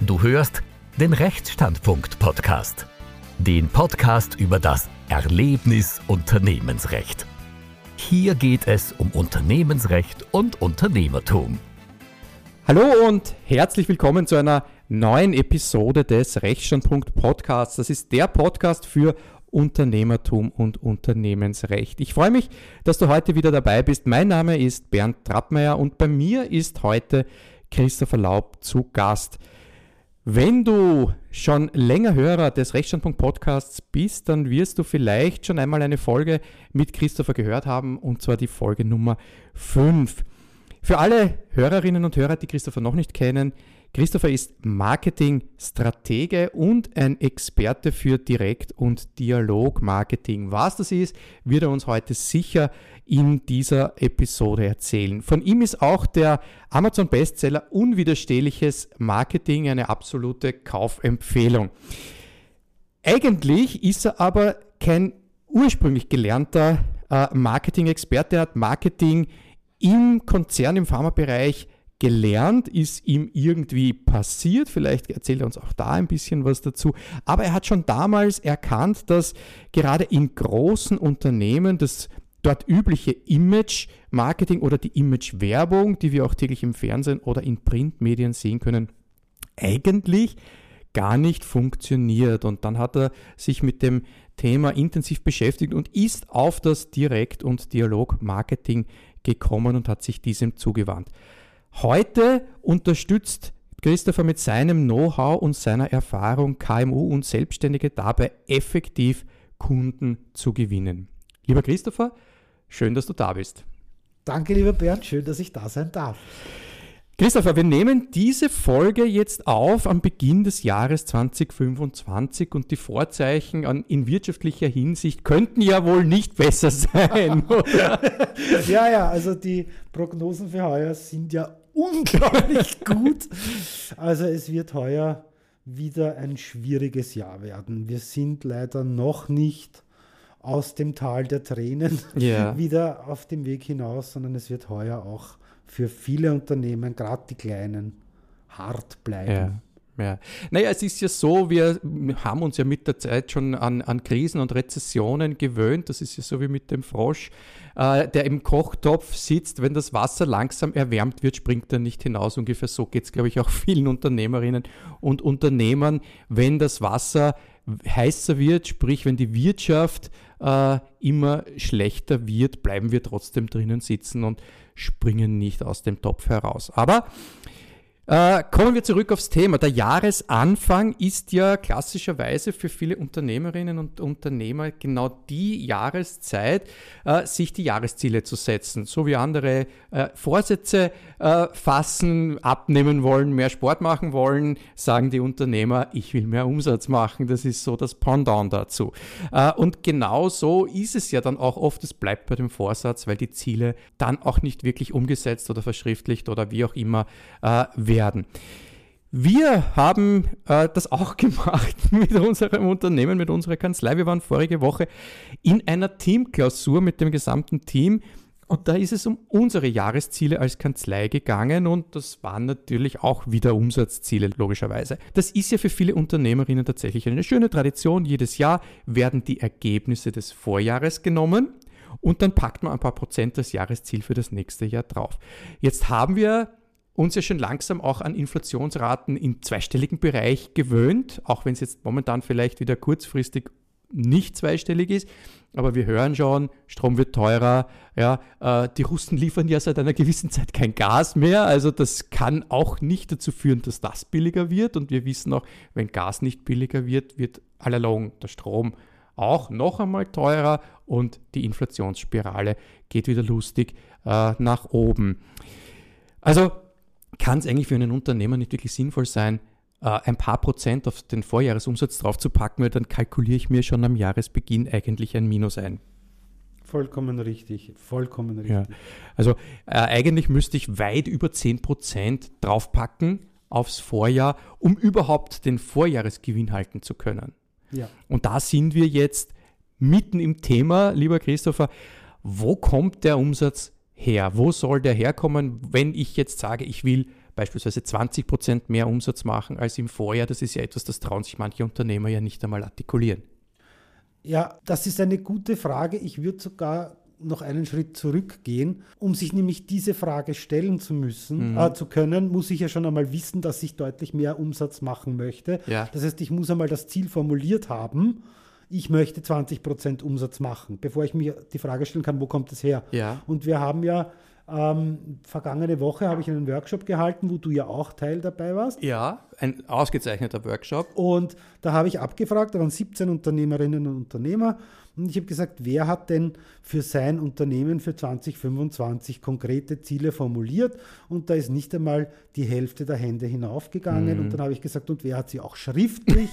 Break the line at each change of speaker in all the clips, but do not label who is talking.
Du hörst den Rechtsstandpunkt-Podcast. Den Podcast über das Erlebnis Unternehmensrecht. Hier geht es um Unternehmensrecht und Unternehmertum.
Hallo und herzlich willkommen zu einer neuen Episode des Rechtsstandpunkt-Podcasts. Das ist der Podcast für Unternehmertum und Unternehmensrecht. Ich freue mich, dass du heute wieder dabei bist. Mein Name ist Bernd Trappmeier und bei mir ist heute Christopher Laub zu Gast. Wenn du schon länger Hörer des Rechtsstandpunkt-Podcasts bist, dann wirst du vielleicht schon einmal eine Folge mit Christopher gehört haben, und zwar die Folge Nummer 5. Für alle Hörerinnen und Hörer, die Christopher noch nicht kennen, Christopher ist Marketingstratege und ein Experte für Direkt- und Dialogmarketing. Was das ist, wird er uns heute sicher in dieser Episode erzählen. Von ihm ist auch der Amazon-Bestseller Unwiderstehliches Marketing eine absolute Kaufempfehlung. Eigentlich ist er aber kein ursprünglich gelernter Marketing-Experte. Er hat Marketing im Konzern, im Pharmabereich gelernt, ist ihm irgendwie passiert. Vielleicht erzählt er uns auch da ein bisschen was dazu. Aber er hat schon damals erkannt, dass gerade in großen Unternehmen das dort übliche Image-Marketing oder die Image-Werbung, die wir auch täglich im Fernsehen oder in Printmedien sehen können, eigentlich gar nicht funktioniert. Und dann hat er sich mit dem Thema intensiv beschäftigt und ist auf das Direkt- und Dialog-Marketing gekommen und hat sich diesem zugewandt. Heute unterstützt Christopher mit seinem Know-how und seiner Erfahrung KMU und Selbstständige dabei, effektiv Kunden zu gewinnen. Lieber Christopher, schön, dass du da bist.
Danke, lieber Bernd, schön, dass ich da sein darf.
Christopher, wir nehmen diese Folge jetzt auf am Beginn des Jahres 2025 und die Vorzeichen in wirtschaftlicher Hinsicht könnten ja wohl nicht besser sein, oder?
Ja, also die Prognosen für heuer sind ja unglaublich gut. Also es wird heuer wieder ein schwieriges Jahr werden. Wir sind leider noch nicht aus dem Tal der Tränen wieder auf dem Weg hinaus, sondern es wird heuer auch für viele Unternehmen, gerade die kleinen, hart bleiben.
Ja. Naja, es ist ja so, wir haben uns ja mit der Zeit schon an Krisen und Rezessionen gewöhnt. Das ist ja so wie mit dem Frosch, der im Kochtopf sitzt. Wenn das Wasser langsam erwärmt wird, springt er nicht hinaus. Ungefähr so geht es, glaube ich, auch vielen Unternehmerinnen und Unternehmern. Wenn das Wasser heißer wird, sprich wenn die Wirtschaft immer schlechter wird, bleiben wir trotzdem drinnen sitzen und springen nicht aus dem Topf heraus. Aber kommen wir zurück aufs Thema. Der Jahresanfang ist ja klassischerweise für viele Unternehmerinnen und Unternehmer genau die Jahreszeit, sich die Jahresziele zu setzen. So wie andere Vorsätze fassen, abnehmen wollen, mehr Sport machen wollen, sagen die Unternehmer, ich will mehr Umsatz machen. Das ist so das Pendant dazu. Und genau so ist es ja dann auch oft, es bleibt bei dem Vorsatz, weil die Ziele dann auch nicht wirklich umgesetzt oder verschriftlicht oder wie auch immer werden. Wir haben das auch gemacht mit unserem Unternehmen, mit unserer Kanzlei. Wir waren vorige Woche in einer Teamklausur mit dem gesamten Team und da ist es um unsere Jahresziele als Kanzlei gegangen und das waren natürlich auch wieder Umsatzziele, logischerweise. Das ist ja für viele Unternehmerinnen tatsächlich eine schöne Tradition. Jedes Jahr werden die Ergebnisse des Vorjahres genommen und dann packt man ein paar Prozent das Jahresziel für das nächste Jahr drauf. Jetzt haben wir uns ja schon langsam auch an Inflationsraten im zweistelligen Bereich gewöhnt, auch wenn es jetzt momentan vielleicht wieder kurzfristig nicht zweistellig ist, aber wir hören schon, Strom wird teurer, die Russen liefern ja seit einer gewissen Zeit kein Gas mehr, also das kann auch nicht dazu führen, dass das billiger wird und wir wissen auch, wenn Gas nicht billiger wird, wird allalong der Strom auch noch einmal teurer und die Inflationsspirale geht wieder lustig nach oben. Also kann es eigentlich für einen Unternehmer nicht wirklich sinnvoll sein, ein paar Prozent auf den Vorjahresumsatz draufzupacken, weil dann kalkuliere ich mir schon am Jahresbeginn eigentlich ein Minus ein.
Vollkommen richtig.
Ja. Also eigentlich müsste ich weit über 10% draufpacken aufs Vorjahr, um überhaupt den Vorjahresgewinn halten zu können.
Ja.
Und da sind wir jetzt mitten im Thema, lieber Christopher. Wo kommt der Umsatz her? Wo soll der herkommen, wenn ich jetzt sage, ich will beispielsweise 20% mehr Umsatz machen als im Vorjahr. Das ist ja etwas, das trauen sich manche Unternehmer ja nicht einmal artikulieren.
Ja, das ist eine gute Frage. Ich würde sogar noch einen Schritt zurückgehen. Um sich nämlich diese Frage stellen zu können, muss ich ja schon einmal wissen, dass ich deutlich mehr Umsatz machen möchte.
Ja.
Das heißt, ich muss einmal das Ziel formuliert haben, ich möchte 20% Umsatz machen, bevor ich mir die Frage stellen kann, wo kommt das her?
Ja.
Und wir haben ja vergangene Woche habe ich einen Workshop gehalten, wo du ja auch Teil dabei warst.
Ja, ein ausgezeichneter Workshop.
Und da habe ich abgefragt, da waren 17 Unternehmerinnen und Unternehmer. Und ich habe gesagt, wer hat denn für sein Unternehmen für 2025 konkrete Ziele formuliert? Und da ist nicht einmal die Hälfte der Hände hinaufgegangen. Und dann habe ich gesagt, und wer hat sie auch schriftlich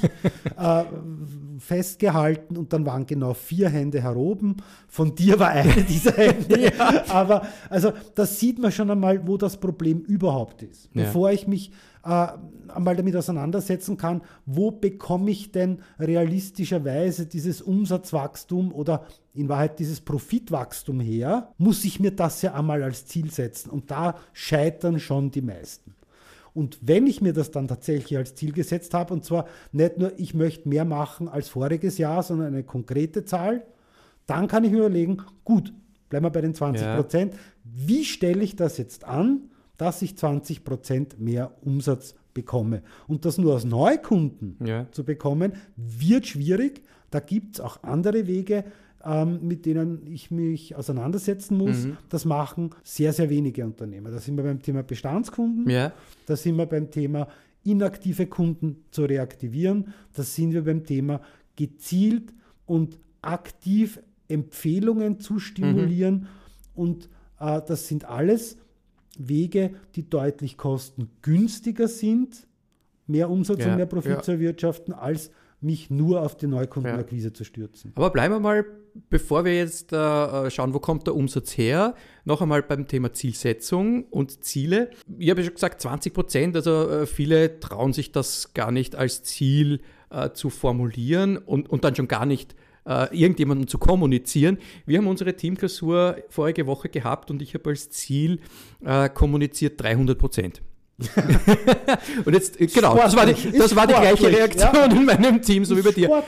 festgehalten? Und dann waren genau 4 Hände heroben. Von dir war eine dieser Hände. Ja. Aber also das sieht man schon einmal, wo das Problem überhaupt ist.
Ja.
Bevor ich mich einmal damit auseinandersetzen kann, wo bekomme ich denn realistischerweise dieses Umsatzwachstum oder in Wahrheit dieses Profitwachstum her, muss ich mir das ja einmal als Ziel setzen. Und da scheitern schon die meisten. Und wenn ich mir das dann tatsächlich als Ziel gesetzt habe, und zwar nicht nur, ich möchte mehr machen als voriges Jahr, sondern eine konkrete Zahl, dann kann ich mir überlegen, gut, bleiben wir bei den 20%. Ja. Wie stelle ich das jetzt an, dass ich 20% mehr Umsatz bekomme? Und das nur aus Neukunden zu bekommen, wird schwierig. Da gibt es auch andere Wege, mit denen ich mich auseinandersetzen muss. Das machen sehr, sehr wenige Unternehmer. Da sind wir beim Thema Bestandskunden. Ja. Da sind wir beim Thema inaktive Kunden zu reaktivieren. Da sind wir beim Thema gezielt und aktiv Empfehlungen zu stimulieren. Und das sind alles Wege, die deutlich kostengünstiger sind, mehr Umsatz und mehr Profit zu erwirtschaften, als mich nur auf die Neukundenakquise zu stürzen.
Aber bleiben wir mal, bevor wir jetzt schauen, wo kommt der Umsatz her, noch einmal beim Thema Zielsetzung und Ziele. Ich habe ja schon gesagt, 20%, also viele trauen sich das gar nicht als Ziel zu formulieren und dann schon gar nicht irgendjemandem zu kommunizieren. Wir haben unsere Teamklausur vorige Woche gehabt und ich habe als Ziel kommuniziert 300%. Und jetzt, genau, das war die gleiche Reaktion in meinem Team, so wie bei dir.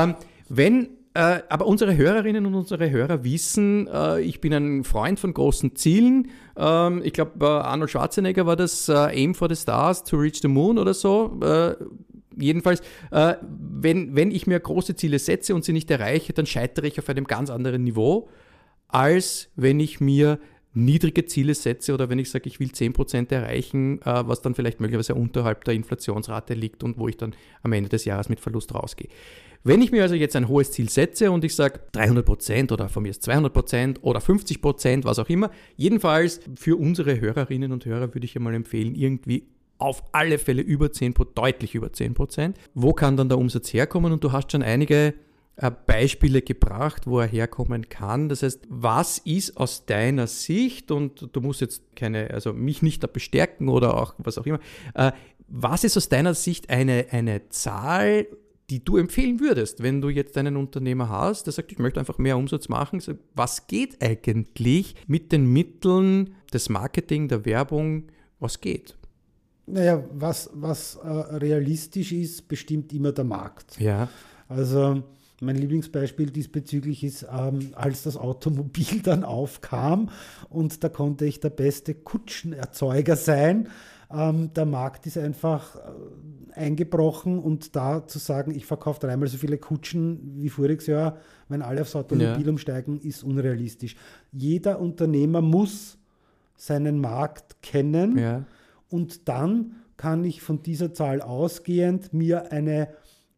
Aber unsere Hörerinnen und unsere Hörer wissen, ich bin ein Freund von großen Zielen. Ich glaube, Arnold Schwarzenegger war das Aim for the Stars to reach the moon oder so. Jedenfalls, wenn ich mir große Ziele setze und sie nicht erreiche, dann scheitere ich auf einem ganz anderen Niveau, als wenn ich mir niedrige Ziele setze oder wenn ich sage, ich will 10% erreichen, was dann vielleicht möglicherweise unterhalb der Inflationsrate liegt und wo ich dann am Ende des Jahres mit Verlust rausgehe. Wenn ich mir also jetzt ein hohes Ziel setze und ich sage 300% oder von mir ist 200% oder 50%, was auch immer, jedenfalls für unsere Hörerinnen und Hörer würde ich einmal empfehlen, irgendwie auf alle Fälle deutlich über 10%. Wo kann dann der Umsatz herkommen? Und du hast schon einige Beispiele gebracht, wo er herkommen kann. Das heißt, was ist aus deiner Sicht, und du musst jetzt mich nicht da bestärken oder auch was auch immer, was ist aus deiner Sicht eine Zahl, die du empfehlen würdest, wenn du jetzt einen Unternehmer hast, der sagt, ich möchte einfach mehr Umsatz machen. Was geht eigentlich mit den Mitteln des Marketing, der Werbung? Was geht?
Naja, was realistisch ist, bestimmt immer der Markt.
Ja.
Also mein Lieblingsbeispiel diesbezüglich ist, als das Automobil dann aufkam und da konnte ich der beste Kutschenerzeuger sein. Der Markt ist einfach eingebrochen und da zu sagen, ich verkaufe 3-mal so viele Kutschen wie voriges Jahr, wenn alle aufs Automobil umsteigen, ist unrealistisch. Jeder Unternehmer muss seinen Markt kennen. Ja. Und dann kann ich von dieser Zahl ausgehend mir eine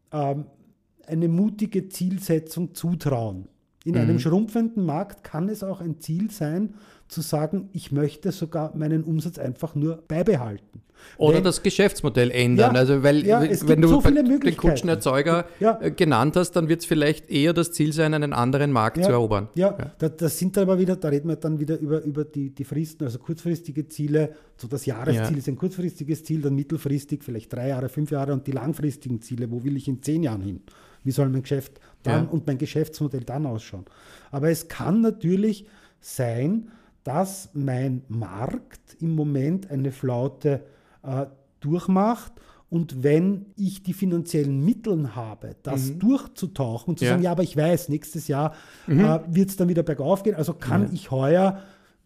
mutige Zielsetzung zutrauen. In einem schrumpfenden Markt kann es auch ein Ziel sein, zu sagen, ich möchte sogar meinen Umsatz einfach nur beibehalten.
Oder das Geschäftsmodell ändern.
Ja,
also wenn du so den Kutschenerzeuger genannt hast, dann wird es vielleicht eher das Ziel sein, einen anderen Markt zu erobern.
Das sind aber wieder, da reden wir dann wieder über die Fristen, also kurzfristige Ziele. So das Jahresziel ist ein kurzfristiges Ziel, dann mittelfristig vielleicht 3 Jahre, 5 Jahre und die langfristigen Ziele, wo will ich in 10 Jahren hin? Wie soll mein Geschäft dann und mein Geschäftsmodell dann ausschauen? Aber es kann natürlich sein, dass mein Markt im Moment eine Flaute durchmacht. Und wenn ich die finanziellen Mittel habe, das durchzutauchen und zu sagen, ja, aber ich weiß, nächstes Jahr wird es dann wieder bergauf gehen, also kann ich heuer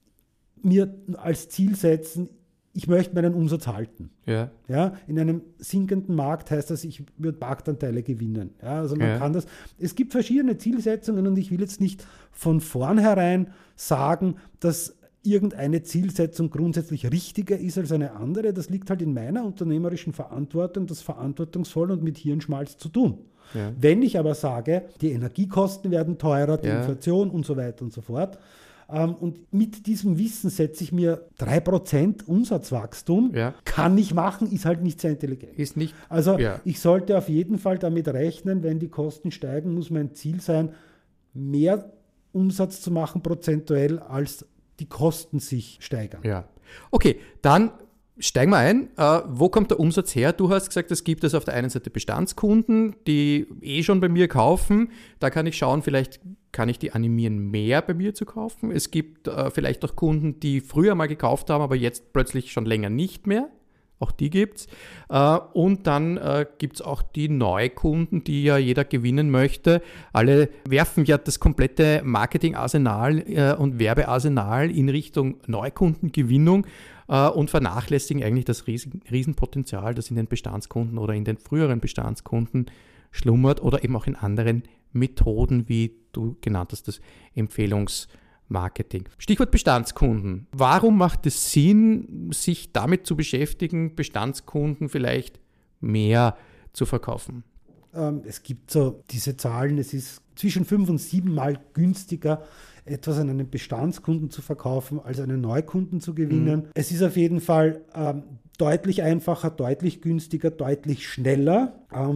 mir als Ziel setzen, ich möchte meinen Umsatz halten.
Ja.
Ja, in einem sinkenden Markt heißt das, ich würde Marktanteile gewinnen. Ja, also man kann das. Es gibt verschiedene Zielsetzungen und ich will jetzt nicht von vornherein sagen, dass irgendeine Zielsetzung grundsätzlich richtiger ist als eine andere. Das liegt halt in meiner unternehmerischen Verantwortung, das verantwortungsvoll und mit Hirnschmalz zu tun. Ja. Wenn ich aber sage, die Energiekosten werden teurer, die Inflation und so weiter und so fort, und mit diesem Wissen setze ich mir 3% Umsatzwachstum, kann ich machen, ist halt nicht sehr intelligent.
Ist nicht,
also ich sollte auf jeden Fall damit rechnen, wenn die Kosten steigen, muss mein Ziel sein, mehr Umsatz zu machen prozentuell, als die Kosten sich steigern.
Ja. Okay, dann steigen wir ein. Wo kommt der Umsatz her? Du hast gesagt, es gibt auf der einen Seite Bestandskunden, die schon bei mir kaufen. Da kann ich schauen, vielleicht kann ich die animieren, mehr bei mir zu kaufen. Es gibt vielleicht auch Kunden, die früher mal gekauft haben, aber jetzt plötzlich schon länger nicht mehr. Auch die gibt es. Und dann gibt es auch die Neukunden, die ja jeder gewinnen möchte. Alle werfen ja das komplette Marketingarsenal und Werbearsenal in Richtung Neukundengewinnung und vernachlässigen eigentlich das Riesenpotenzial, das in den Bestandskunden oder in den früheren Bestandskunden schlummert oder eben auch in anderen Methoden, wie du genannt hast, das Empfehlungsmarketing. Stichwort Bestandskunden. Warum macht es Sinn, sich damit zu beschäftigen, Bestandskunden vielleicht mehr zu verkaufen?
Es gibt so diese Zahlen, es ist zwischen 5 und 7 Mal günstiger, etwas an einen Bestandskunden zu verkaufen, als einen Neukunden zu gewinnen. Es ist auf jeden Fall deutlich einfacher, deutlich günstiger, deutlich schneller.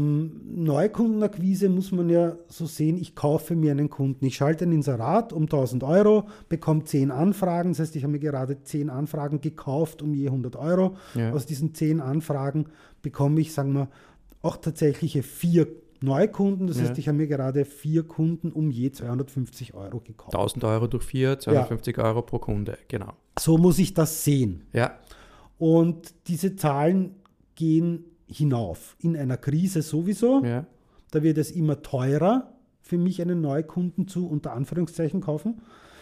Neukundenakquise muss man ja so sehen, ich kaufe mir einen Kunden. Ich schalte ein Inserat um 1.000 Euro, bekomme 10 Anfragen. Das heißt, ich habe mir gerade 10 Anfragen gekauft um je 100 Euro. Ja. Aus diesen 10 Anfragen bekomme ich, sagen wir, auch tatsächliche 4 Neukunden. Das heißt, ich habe mir gerade 4 Kunden um je 250 Euro gekauft.
1.000 Euro durch 4, 250 Euro pro Kunde, genau.
So muss ich das sehen.
Ja.
Und diese Zahlen gehen hinauf. In einer Krise sowieso. Ja. Da wird es immer teurer, für mich einen Neukunden zu, unter Anführungszeichen, kaufen.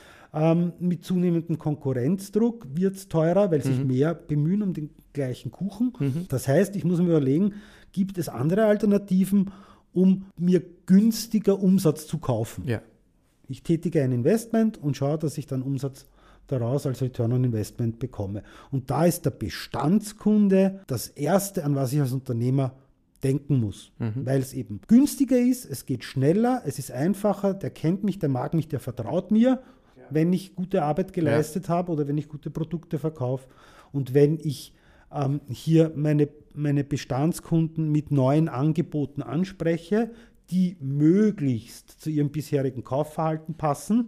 Mit zunehmendem Konkurrenzdruck wird es teurer, weil sich mehr bemühen um den gleichen Kuchen. Das heißt, ich muss mir überlegen, gibt es andere Alternativen, um mir günstiger Umsatz zu kaufen? Ja. Ich tätige ein Investment und schaue, dass ich dann Umsatz daraus als Return on Investment bekomme. Und da ist der Bestandskunde das Erste, an was ich als Unternehmer denken muss, weil es eben günstiger ist, es geht schneller, es ist einfacher, der kennt mich, der mag mich, der vertraut mir, wenn ich gute Arbeit geleistet habe oder wenn ich gute Produkte verkaufe. Und wenn ich hier meine Bestandskunden mit neuen Angeboten anspreche, die möglichst zu ihrem bisherigen Kaufverhalten passen,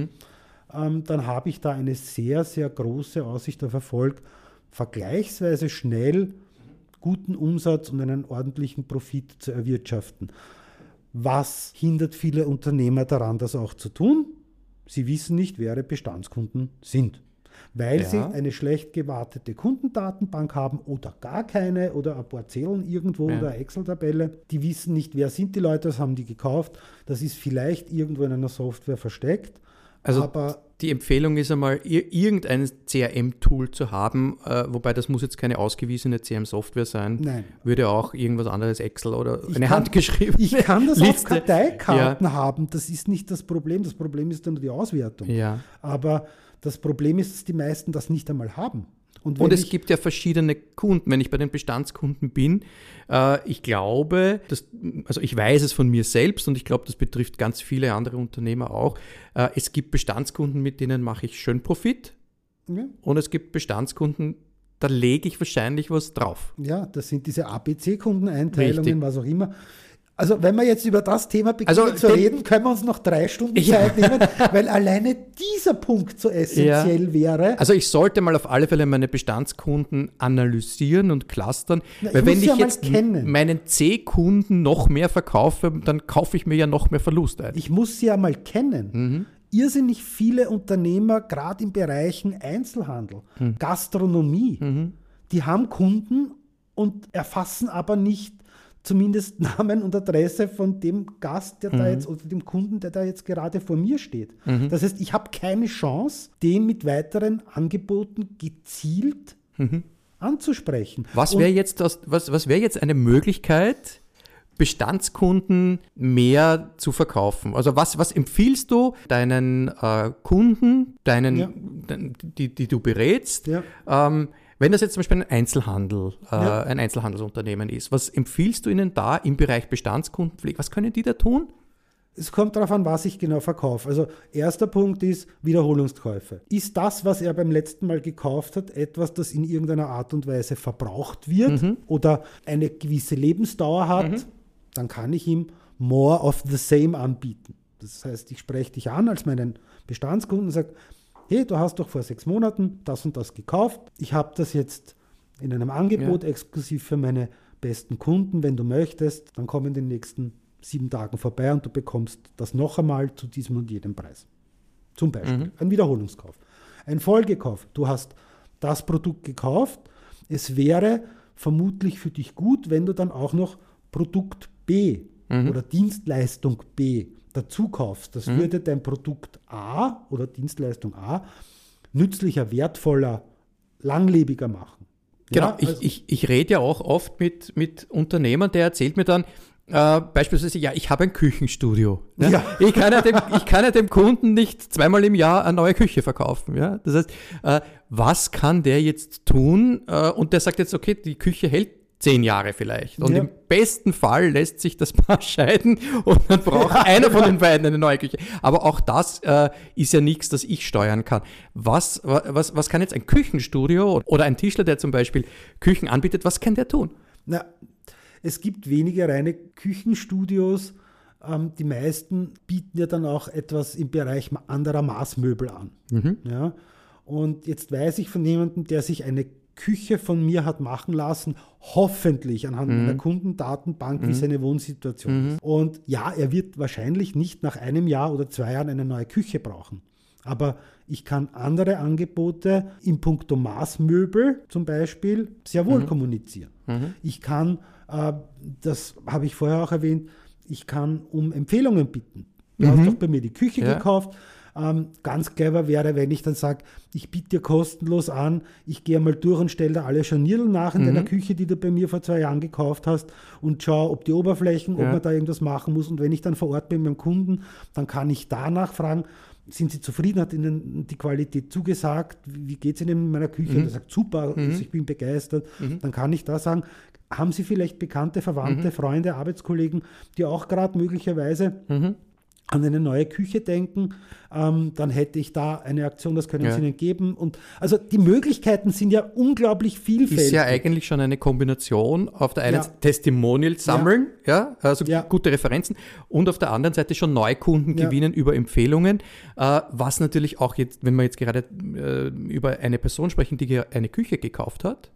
dann habe ich da eine sehr, sehr große Aussicht auf Erfolg, vergleichsweise schnell guten Umsatz und einen ordentlichen Profit zu erwirtschaften. Was hindert viele Unternehmer daran, das auch zu tun? Sie wissen nicht, wer ihre Bestandskunden sind, weil sie eine schlecht gewartete Kundendatenbank haben oder gar keine oder ein paar Zählen irgendwo oder eine Excel-Tabelle. Die wissen nicht, wer sind die Leute, was haben die gekauft. Das ist vielleicht irgendwo in einer Software versteckt.
Also aber die Empfehlung ist einmal, irgendein CRM-Tool zu haben, wobei das muss jetzt keine ausgewiesene CRM-Software sein. Nein. Würde auch irgendwas anderes, Excel oder handgeschriebene
Ich kann das Liste. Auf Karteikarten haben, das ist nicht das Problem. Das Problem ist dann nur die Auswertung. Ja. Aber das Problem ist, dass die meisten das nicht einmal haben.
Und es gibt ja verschiedene Kunden. Wenn ich bei den Bestandskunden bin, ich glaube, also ich weiß es von mir selbst und ich glaube, das betrifft ganz viele andere Unternehmer auch. Es gibt Bestandskunden, mit denen mache ich schön Profit und es gibt Bestandskunden, da lege ich wahrscheinlich was drauf.
Ja, das sind diese ABC-Kundeneinteilungen, was auch immer. Also wenn wir jetzt über das Thema beginnen zu reden, können wir uns noch 3 Stunden Zeit nehmen, weil alleine dieser Punkt so essentiell wäre.
Also ich sollte mal auf alle Fälle meine Bestandskunden analysieren und clustern, weil wenn ich jetzt meinen C-Kunden noch mehr verkaufe, dann kaufe ich mir ja noch mehr Verlust ein.
Ich muss sie ja mal kennen. Irrsinnig viele Unternehmer, gerade in Bereichen Einzelhandel, Gastronomie, die haben Kunden und erfassen aber nicht zumindest Namen und Adresse von dem Gast, der da jetzt, oder dem Kunden, der da jetzt gerade vor mir steht. Das heißt, ich habe keine Chance, den mit weiteren Angeboten gezielt anzusprechen.
Was wäre jetzt, wär jetzt eine Möglichkeit, Bestandskunden mehr zu verkaufen? Also was empfiehlst du deinen Kunden, die du berätst, wenn das jetzt zum Beispiel ein Einzelhandelsunternehmen ist, was empfiehlst du ihnen da im Bereich Bestandskundenpflege? Was können die da tun?
Es kommt darauf an, was ich genau verkaufe. Also erster Punkt ist Wiederholungskäufe. Ist das, was er beim letzten Mal gekauft hat, etwas, das in irgendeiner Art und Weise verbraucht wird oder eine gewisse Lebensdauer hat, dann kann ich ihm more of the same anbieten. Das heißt, ich spreche dich an als meinen Bestandskunden und sage, hey, du hast doch vor 6 Monaten das und das gekauft. Ich habe das jetzt in einem Angebot exklusiv für meine besten Kunden. Wenn du möchtest, dann komm in den nächsten 7 Tagen vorbei und du bekommst das noch einmal zu diesem und jedem Preis. Zum Beispiel ein Wiederholungskauf. Ein Folgekauf. Du hast das Produkt gekauft. Es wäre vermutlich für dich gut, wenn du dann auch noch Produkt B oder Dienstleistung B dazu kaufst. Das würde dein Produkt A oder Dienstleistung A nützlicher, wertvoller, langlebiger machen.
Genau, ja, also ich rede ja auch oft mit Unternehmern, der erzählt mir dann beispielsweise, ich habe ein Küchenstudio. Ne? Ja. Ich kann ja dem Kunden nicht 2-mal im Jahr eine neue Küche verkaufen. Ja? Das heißt, was kann der jetzt tun? Und der sagt jetzt, okay, die Küche hält 10 Jahre vielleicht. Und im besten Fall lässt sich das Paar scheiden und dann braucht einer von den beiden eine neue Küche. Aber auch das ist ja nichts, das ich steuern kann. Was kann jetzt ein Küchenstudio oder ein Tischler, der zum Beispiel Küchen anbietet, was kann der tun?
Na, es gibt wenige reine Küchenstudios. Die meisten bieten ja dann auch etwas im Bereich anderer Maßmöbel an. Ja? Und jetzt weiß ich von jemandem, der sich eine Küche von mir hat machen lassen, hoffentlich anhand einer Kundendatenbank, wie seine Wohnsituation ist. Und ja, er wird wahrscheinlich nicht nach 1 Jahr oder 2 Jahren eine neue Küche brauchen. Aber ich kann andere Angebote in puncto Maßmöbel zum Beispiel sehr wohl kommunizieren. Ich kann, das habe ich vorher auch erwähnt, ich kann um Empfehlungen bitten. Du hast doch bei mir die Küche gekauft. Ganz clever wäre, wenn ich dann sage, ich biete dir kostenlos an, ich gehe mal durch und stelle da alle Scharnierl nach in deiner Küche, die du bei mir vor 2 Jahren gekauft hast und schaue, ob die Oberflächen, ob man da irgendwas machen muss. Und wenn ich dann vor Ort bin beim Kunden, dann kann ich da nachfragen, sind Sie zufrieden, hat Ihnen die Qualität zugesagt, wie geht es Ihnen in meiner Küche? Und er sagt, super, also ich bin begeistert. Dann kann ich da sagen, haben Sie vielleicht Bekannte, Verwandte, Freunde, Arbeitskollegen, die auch gerade möglicherweise an eine neue Küche denken, dann hätte ich da eine Aktion, das können Sie ihnen geben. Und also die Möglichkeiten sind ja unglaublich vielfältig.
Ist ja eigentlich schon eine Kombination, auf der einen Seite Testimonials sammeln, also gute Referenzen, und auf der anderen Seite schon Neukunden gewinnen über Empfehlungen, was natürlich auch jetzt, wenn wir jetzt gerade über eine Person sprechen, die eine Küche gekauft hat,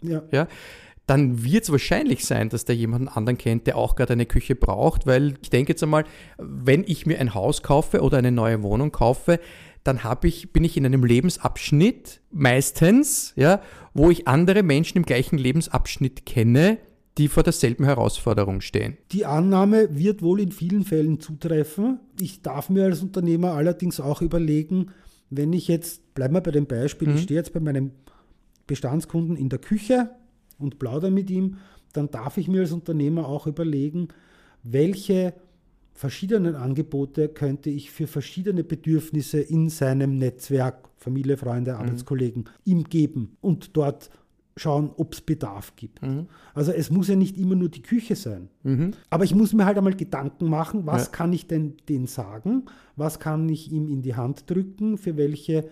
dann wird es wahrscheinlich sein, dass der jemanden anderen kennt, der auch gerade eine Küche braucht, weil ich denke jetzt einmal, wenn ich mir ein Haus kaufe oder eine neue Wohnung kaufe, dann bin ich in einem Lebensabschnitt meistens, wo ich andere Menschen im gleichen Lebensabschnitt kenne, die vor derselben Herausforderung stehen.
Die Annahme wird wohl in vielen Fällen zutreffen. Ich darf mir als Unternehmer allerdings auch überlegen, wenn ich jetzt, bleiben wir bei dem Beispiel, ich stehe jetzt bei meinem Bestandskunden in der Küche und plaudere mit ihm, dann darf ich mir als Unternehmer auch überlegen, welche verschiedenen Angebote könnte ich für verschiedene Bedürfnisse in seinem Netzwerk, Familie, Freunde, Arbeitskollegen, ihm geben und dort schauen, ob es Bedarf gibt. Also es muss ja nicht immer nur die Küche sein. Aber ich muss mir halt einmal Gedanken machen, was kann ich denn denen sagen, was kann ich ihm in die Hand drücken, für welche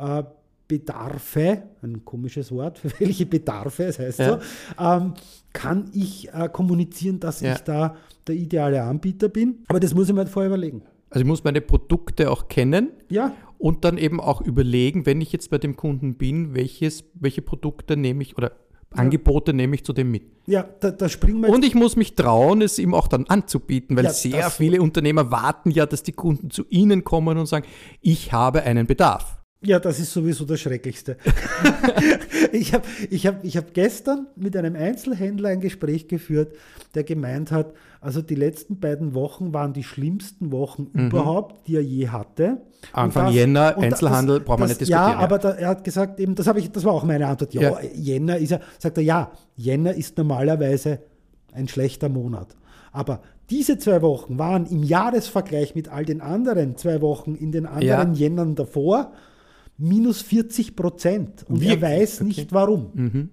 Bedarfe, ein komisches Wort, für welche Bedarfe, das heißt so, kann ich kommunizieren, dass ich da der ideale Anbieter bin. Aber das muss ich mir halt vorher überlegen.
Also ich muss meine Produkte auch kennen und dann eben auch überlegen, wenn ich jetzt bei dem Kunden bin, welche Produkte nehme ich oder Angebote nehme ich zu dem mit.
Ja, da springen wir.
Und ich muss mich trauen, es ihm auch dann anzubieten, weil sehr viele Unternehmer warten ja, dass die Kunden zu ihnen kommen und sagen, ich habe einen Bedarf.
Ja, das ist sowieso das Schrecklichste. Ich hab gestern mit einem Einzelhändler ein Gespräch geführt, der gemeint hat, also die letzten beiden Wochen waren die schlimmsten Wochen überhaupt, die er je hatte.
Anfang Jänner, Einzelhandel, braucht man nicht diskutieren.
Ja, aber er hat gesagt, eben, das war auch meine Antwort. Ja, Jänner ist sagt er, ja, Jänner ist normalerweise ein schlechter Monat. Aber diese 2 Wochen waren im Jahresvergleich mit all den anderen 2 Wochen in den anderen Jännern davor minus 40%. Und er weiß nicht warum.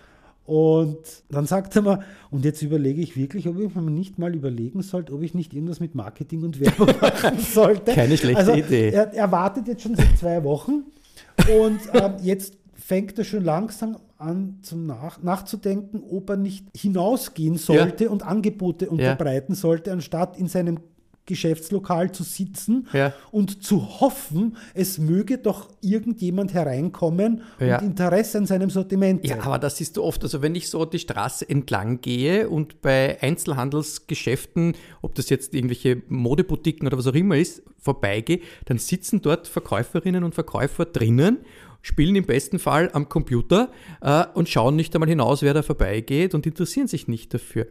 Und dann sagt er mir, und jetzt überlege ich wirklich, ob ich mir nicht mal überlegen sollte, ob ich nicht irgendwas mit Marketing und Werbung machen sollte.
Keine schlechte Idee.
Er wartet jetzt schon seit 2 Wochen und jetzt fängt er schon langsam an nachzudenken, ob er nicht hinausgehen sollte und Angebote unterbreiten sollte, anstatt in seinem Geschäftslokal zu sitzen und zu hoffen, es möge doch irgendjemand hereinkommen und Interesse an seinem Sortiment zeigen.
Ja, aber das siehst du oft. Also wenn ich so die Straße entlang gehe und bei Einzelhandelsgeschäften, ob das jetzt irgendwelche Modeboutiquen oder was auch immer ist, vorbeigehe, dann sitzen dort Verkäuferinnen und Verkäufer drinnen, spielen im besten Fall am Computer und schauen nicht einmal hinaus, wer da vorbeigeht und interessieren sich nicht dafür.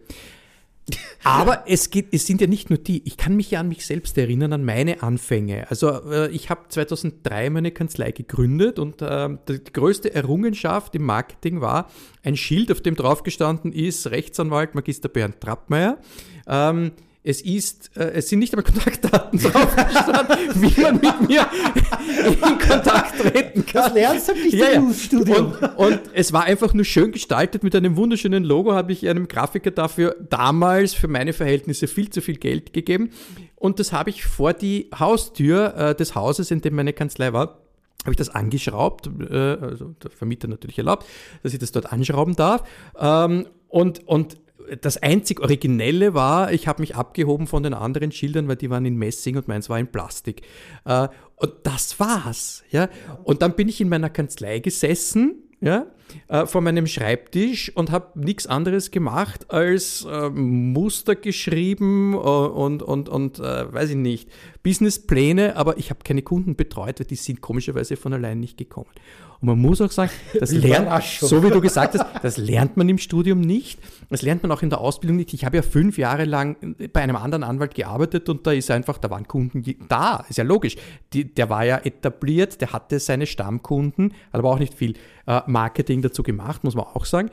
Aber es sind ja nicht nur die. Ich kann mich ja an mich selbst erinnern, an meine Anfänge. Also ich habe 2003 meine Kanzlei gegründet und die größte Errungenschaft im Marketing war ein Schild, auf dem drauf gestanden ist Rechtsanwalt Magister Bernd Trappmeier. Es sind nicht einmal Kontaktdaten drauf gestanden, wie man mit mir in Kontakt treten kann.
Das lernst du nicht im Newsstudium.
Und es war einfach nur schön gestaltet mit einem wunderschönen Logo, habe ich einem Grafiker dafür damals für meine Verhältnisse viel zu viel Geld gegeben. Und das habe ich vor die Haustür des Hauses, in dem meine Kanzlei war, habe ich das angeschraubt, also der Vermieter natürlich erlaubt, dass ich das dort anschrauben darf. Und das einzig Originelle war, ich habe mich abgehoben von den anderen Schildern, weil die waren in Messing und meins war in Plastik. Und das war's. Ja? Und dann bin ich in meiner Kanzlei gesessen, vor meinem Schreibtisch und habe nichts anderes gemacht als Muster geschrieben und weiß ich nicht, Businesspläne, aber ich habe keine Kunden betreut, weil die sind komischerweise von allein nicht gekommen. Und man muss auch sagen, das lernt, so wie du gesagt hast, das lernt man im Studium nicht, das lernt man auch in der Ausbildung nicht. Ich habe ja 5 Jahre lang bei einem anderen Anwalt gearbeitet und da waren Kunden da, ist ja logisch. Der war ja etabliert, der hatte seine Stammkunden, hat aber auch nicht viel Marketing dazu gemacht, muss man auch sagen.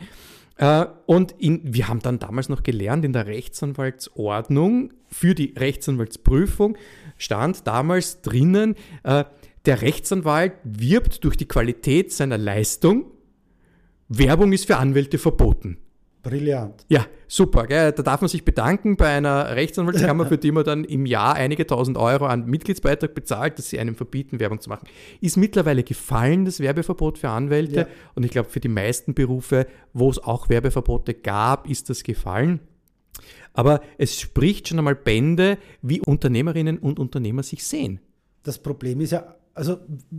Und wir haben dann damals noch gelernt, in der Rechtsanwaltsordnung für die Rechtsanwaltsprüfung stand damals drinnen, der Rechtsanwalt wirbt durch die Qualität seiner Leistung. Werbung ist für Anwälte verboten.
Brillant.
Ja, super. Gell? Da darf man sich bedanken bei einer Rechtsanwaltskammer, für die man dann im Jahr einige tausend Euro an Mitgliedsbeitrag bezahlt, dass sie einem verbieten, Werbung zu machen. Ist mittlerweile gefallen, das Werbeverbot für Anwälte. Ja. Und ich glaube, für die meisten Berufe, wo es auch Werbeverbote gab, ist das gefallen. Aber es spricht schon einmal Bände, wie Unternehmerinnen und Unternehmer sich sehen.
Das Problem ist ja, also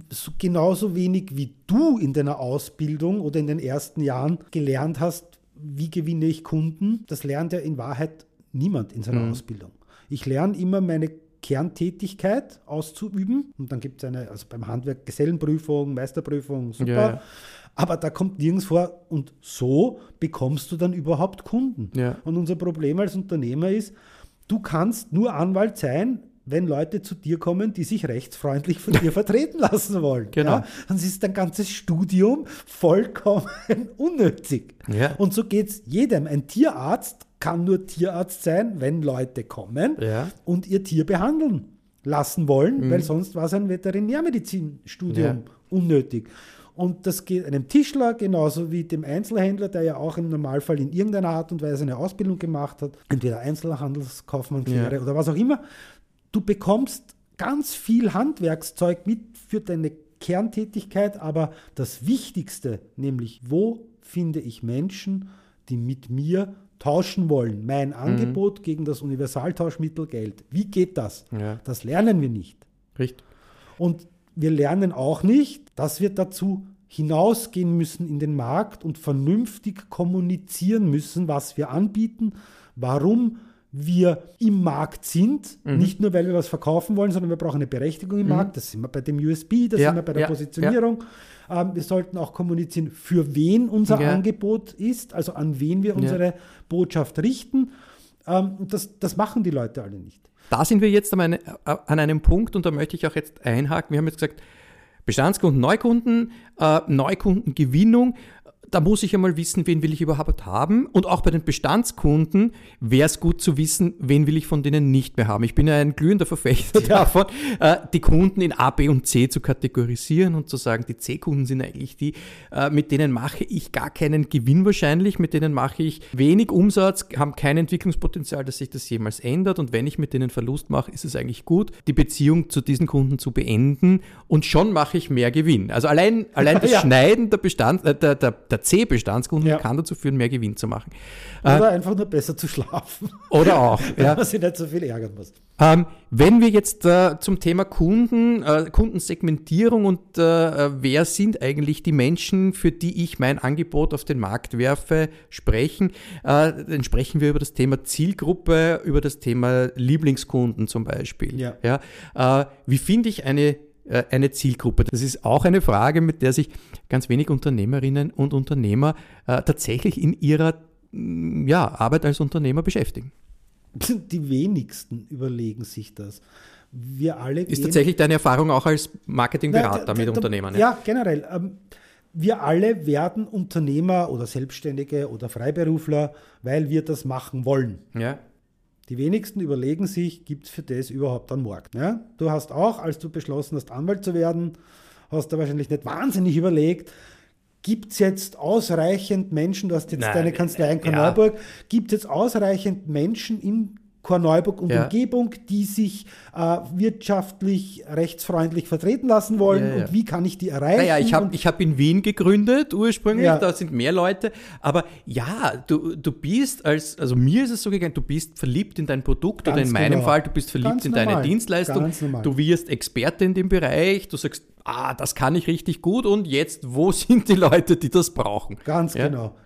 genauso wenig wie du in deiner Ausbildung oder in den ersten Jahren gelernt hast, wie gewinne ich Kunden, das lernt ja in Wahrheit niemand in seiner Ausbildung. Ich lerne immer meine Kerntätigkeit auszuüben und dann gibt es also beim Handwerk Gesellenprüfung, Meisterprüfung, super. Ja. Aber da kommt nirgends vor und so bekommst du dann überhaupt Kunden. Ja. Und unser Problem als Unternehmer ist, du kannst nur Anwalt sein, wenn Leute zu dir kommen, die sich rechtsfreundlich von dir vertreten lassen wollen.
Genau.
Ja? Dann ist dein ganzes Studium vollkommen unnötig. Ja. Und so geht es jedem. Ein Tierarzt kann nur Tierarzt sein, wenn Leute kommen und ihr Tier behandeln lassen wollen, weil sonst war sein Veterinärmedizinstudium unnötig. Und das geht einem Tischler genauso wie dem Einzelhändler, der ja auch im Normalfall in irgendeiner Art und Weise eine Ausbildung gemacht hat, entweder Einzelhandelskaufmannslehre oder was auch immer. Du bekommst ganz viel Handwerkszeug mit für deine Kerntätigkeit, aber das Wichtigste, nämlich wo finde ich Menschen, die mit mir tauschen wollen, mein Angebot gegen das Universaltauschmittel Geld. Wie geht das? Ja. Das lernen wir nicht.
Richtig.
Und wir lernen auch nicht, dass wir dazu hinausgehen müssen in den Markt und vernünftig kommunizieren müssen, was wir anbieten, warum wir im Markt sind, nicht nur, weil wir was verkaufen wollen, sondern wir brauchen eine Berechtigung im Markt. Das sind wir bei dem USB, das sind wir bei der Positionierung. Wir sollten auch kommunizieren, für wen unser Angebot ist, also an wen wir unsere Botschaft richten. Und das machen die Leute alle nicht.
Da sind wir jetzt an einem Punkt, und da möchte ich auch jetzt einhaken. Wir haben jetzt gesagt, Bestandskunden, Neukunden, Neukundengewinnung. Da muss ich einmal wissen, wen will ich überhaupt haben. Und auch bei den Bestandskunden wäre es gut zu wissen, wen will ich von denen nicht mehr haben. Ich bin ja ein glühender Verfechter davon, die Kunden in A, B und C zu kategorisieren und zu sagen, die C-Kunden sind eigentlich die, mit denen mache ich gar keinen Gewinn wahrscheinlich, mit denen mache ich wenig Umsatz, haben kein Entwicklungspotenzial, dass sich das jemals ändert. Und wenn ich mit denen Verlust mache, ist es eigentlich gut, die Beziehung zu diesen Kunden zu beenden, und schon mache ich mehr Gewinn. Also allein das Schneiden der C-Bestandskunden kann dazu führen, mehr Gewinn zu machen.
Oder einfach nur besser zu schlafen.
Oder auch.
Wenn man sich nicht so viel ärgern muss.
Wenn wir jetzt zum Thema Kundensegmentierung und wer sind eigentlich die Menschen, für die ich mein Angebot auf den Markt werfe, sprechen, dann sprechen wir über das Thema Zielgruppe, über das Thema Lieblingskunden zum Beispiel. Wie finde ich eine Zielgruppe? Das ist auch eine Frage, mit der sich ganz wenig Unternehmerinnen und Unternehmer tatsächlich in ihrer Arbeit als Unternehmer beschäftigen.
Die wenigsten überlegen sich das. Wir alle
ist tatsächlich deine Erfahrung auch als Marketingberater mit Unternehmern?
Ja, generell. Wir alle werden Unternehmer oder Selbstständige oder Freiberufler, weil wir das machen wollen.
Ja.
Die wenigsten überlegen sich, gibt es für das überhaupt einen Markt? Ja? Du hast auch, als du beschlossen hast, Anwalt zu werden, hast du wahrscheinlich nicht wahnsinnig überlegt, gibt es jetzt ausreichend Menschen, du hast jetzt deine Kanzlei in Korneuburg, gibt es jetzt ausreichend Menschen in Korneuburg und Umgebung, die sich wirtschaftlich rechtsfreundlich vertreten lassen wollen, und wie kann ich die erreichen?
Ich hab in Wien gegründet ursprünglich, da sind mehr Leute, aber du bist also mir ist es so gegangen, du bist verliebt in dein Produkt, oder in meinem Fall, du bist verliebt in deine Dienstleistung, du wirst Experte in dem Bereich, du sagst, das kann ich richtig gut, und jetzt, wo sind die Leute, die das brauchen?
Ganz genau.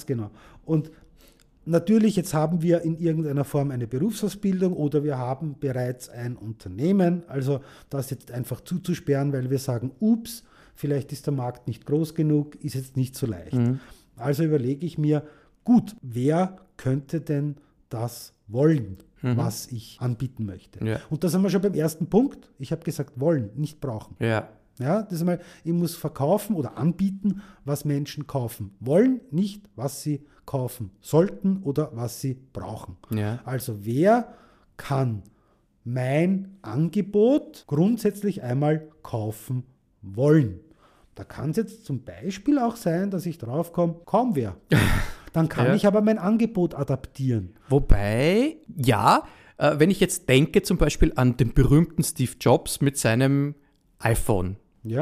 Und natürlich, jetzt haben wir in irgendeiner Form eine Berufsausbildung oder wir haben bereits ein Unternehmen, also das jetzt einfach zuzusperren, weil wir sagen, ups, vielleicht ist der Markt nicht groß genug, ist jetzt nicht so leicht. Also überlege ich mir, gut, wer könnte denn das wollen, was ich anbieten möchte?
Ja.
Und da sind wir schon beim ersten Punkt. Ich habe gesagt, wollen, nicht brauchen.
Ja,
das ist einmal, ich muss verkaufen oder anbieten, was Menschen kaufen wollen, nicht was sie kaufen sollten oder was sie brauchen.
Ja.
Also wer kann mein Angebot grundsätzlich einmal kaufen wollen? Da kann es jetzt zum Beispiel auch sein, dass ich drauf komme, kaum wer. Dann kann ich aber mein Angebot adaptieren.
Wobei, wenn ich jetzt denke zum Beispiel an den berühmten Steve Jobs mit seinem iPhone.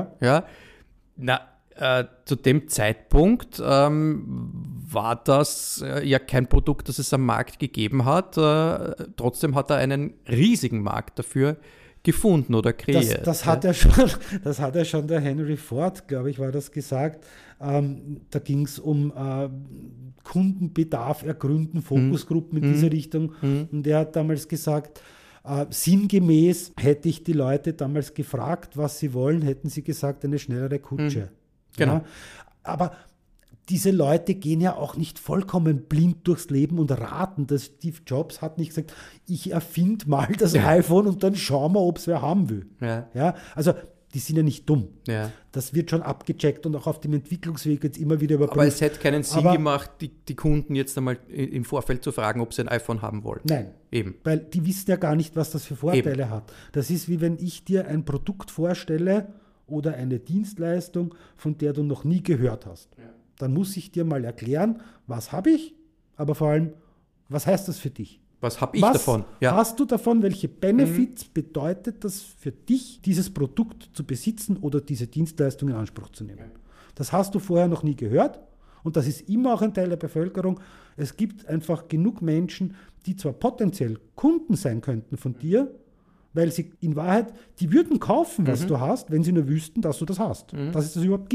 Zu dem Zeitpunkt war das ja kein Produkt, das es am Markt gegeben hat. Trotzdem hat er einen riesigen Markt dafür gefunden oder kreiert.
Das hat ja schon der Henry Ford, glaube ich, war das gesagt. Da ging es um Kundenbedarf ergründen, Fokusgruppen in diese Richtung. Und er hat damals gesagt, sinngemäß hätte ich die Leute damals gefragt, was sie wollen, hätten sie gesagt, eine schnellere Kutsche.
Genau.
Ja, aber diese Leute gehen ja auch nicht vollkommen blind durchs Leben und raten. Das Steve Jobs hat nicht gesagt, ich erfinde mal das iPhone und dann schauen wir, ob es wer haben will. Ja, also die sind ja nicht dumm.
Ja.
Das wird schon abgecheckt und auch auf dem Entwicklungsweg jetzt immer wieder überprüft.
Aber es hätte keinen Sinn gemacht, die Kunden jetzt einmal im Vorfeld zu fragen, ob sie ein iPhone haben wollen.
Nein,
eben.
Weil die wissen ja gar nicht, was das für Vorteile hat. Das ist wie wenn ich dir ein Produkt vorstelle oder eine Dienstleistung, von der du noch nie gehört hast. Ja. Dann muss ich dir mal erklären, was habe ich, aber vor allem, was heißt das für dich?
Was habe ich davon?
Ja. Hast du davon? Welche Benefits bedeutet das für dich, dieses Produkt zu besitzen oder diese Dienstleistung in Anspruch zu nehmen? Das hast du vorher noch nie gehört und das ist immer auch ein Teil der Bevölkerung. Es gibt einfach genug Menschen, die zwar potenziell Kunden sein könnten von dir, weil sie in Wahrheit, die würden kaufen, was du hast, wenn sie nur wüssten, dass du das hast, dass es das überhaupt gibt.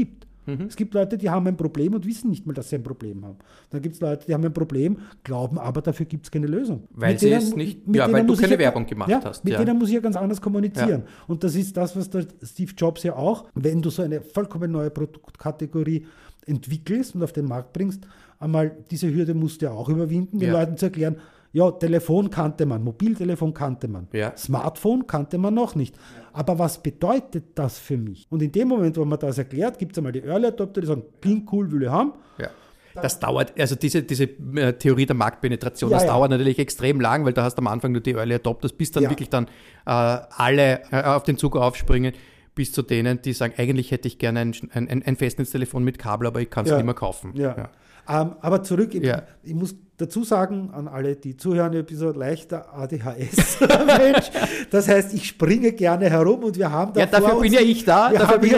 Es gibt Leute, die haben ein Problem und wissen nicht mal, dass sie ein Problem haben. Dann gibt es Leute, die haben ein Problem, glauben aber, dafür gibt es keine Lösung.
Weil sie es nicht, weil du keine Werbung gemacht hast.
Mit denen muss ich ja ganz anders kommunizieren. Ja. Und das ist das, was der Steve Jobs ja auch, wenn du so eine vollkommen neue Produktkategorie entwickelst und auf den Markt bringst, einmal diese Hürde musst du ja auch überwinden, den Leuten zu erklären, ja, Telefon kannte man, Mobiltelefon kannte man, Smartphone kannte man noch nicht. Aber was bedeutet das für mich? Und in dem Moment, wo man das erklärt, gibt es einmal die Early Adopter, die sagen, klingt cool, will ich haben.
Ja. Das dauert, also diese Theorie der Marktpenetration, dauert natürlich extrem lang, weil da hast du am Anfang nur die Early Adopters, bis dann wirklich dann alle auf den Zug aufspringen, bis zu denen, die sagen, eigentlich hätte ich gerne ein Festnetztelefon mit Kabel, aber ich kann es nicht mehr kaufen.
Ja. Aber zurück, ich muss dazu sagen, an alle, die zuhören, ich bin so leichter ADHS-Mensch. Das heißt, ich springe gerne herum und wir haben da.
Ja, dafür bin ja ich da.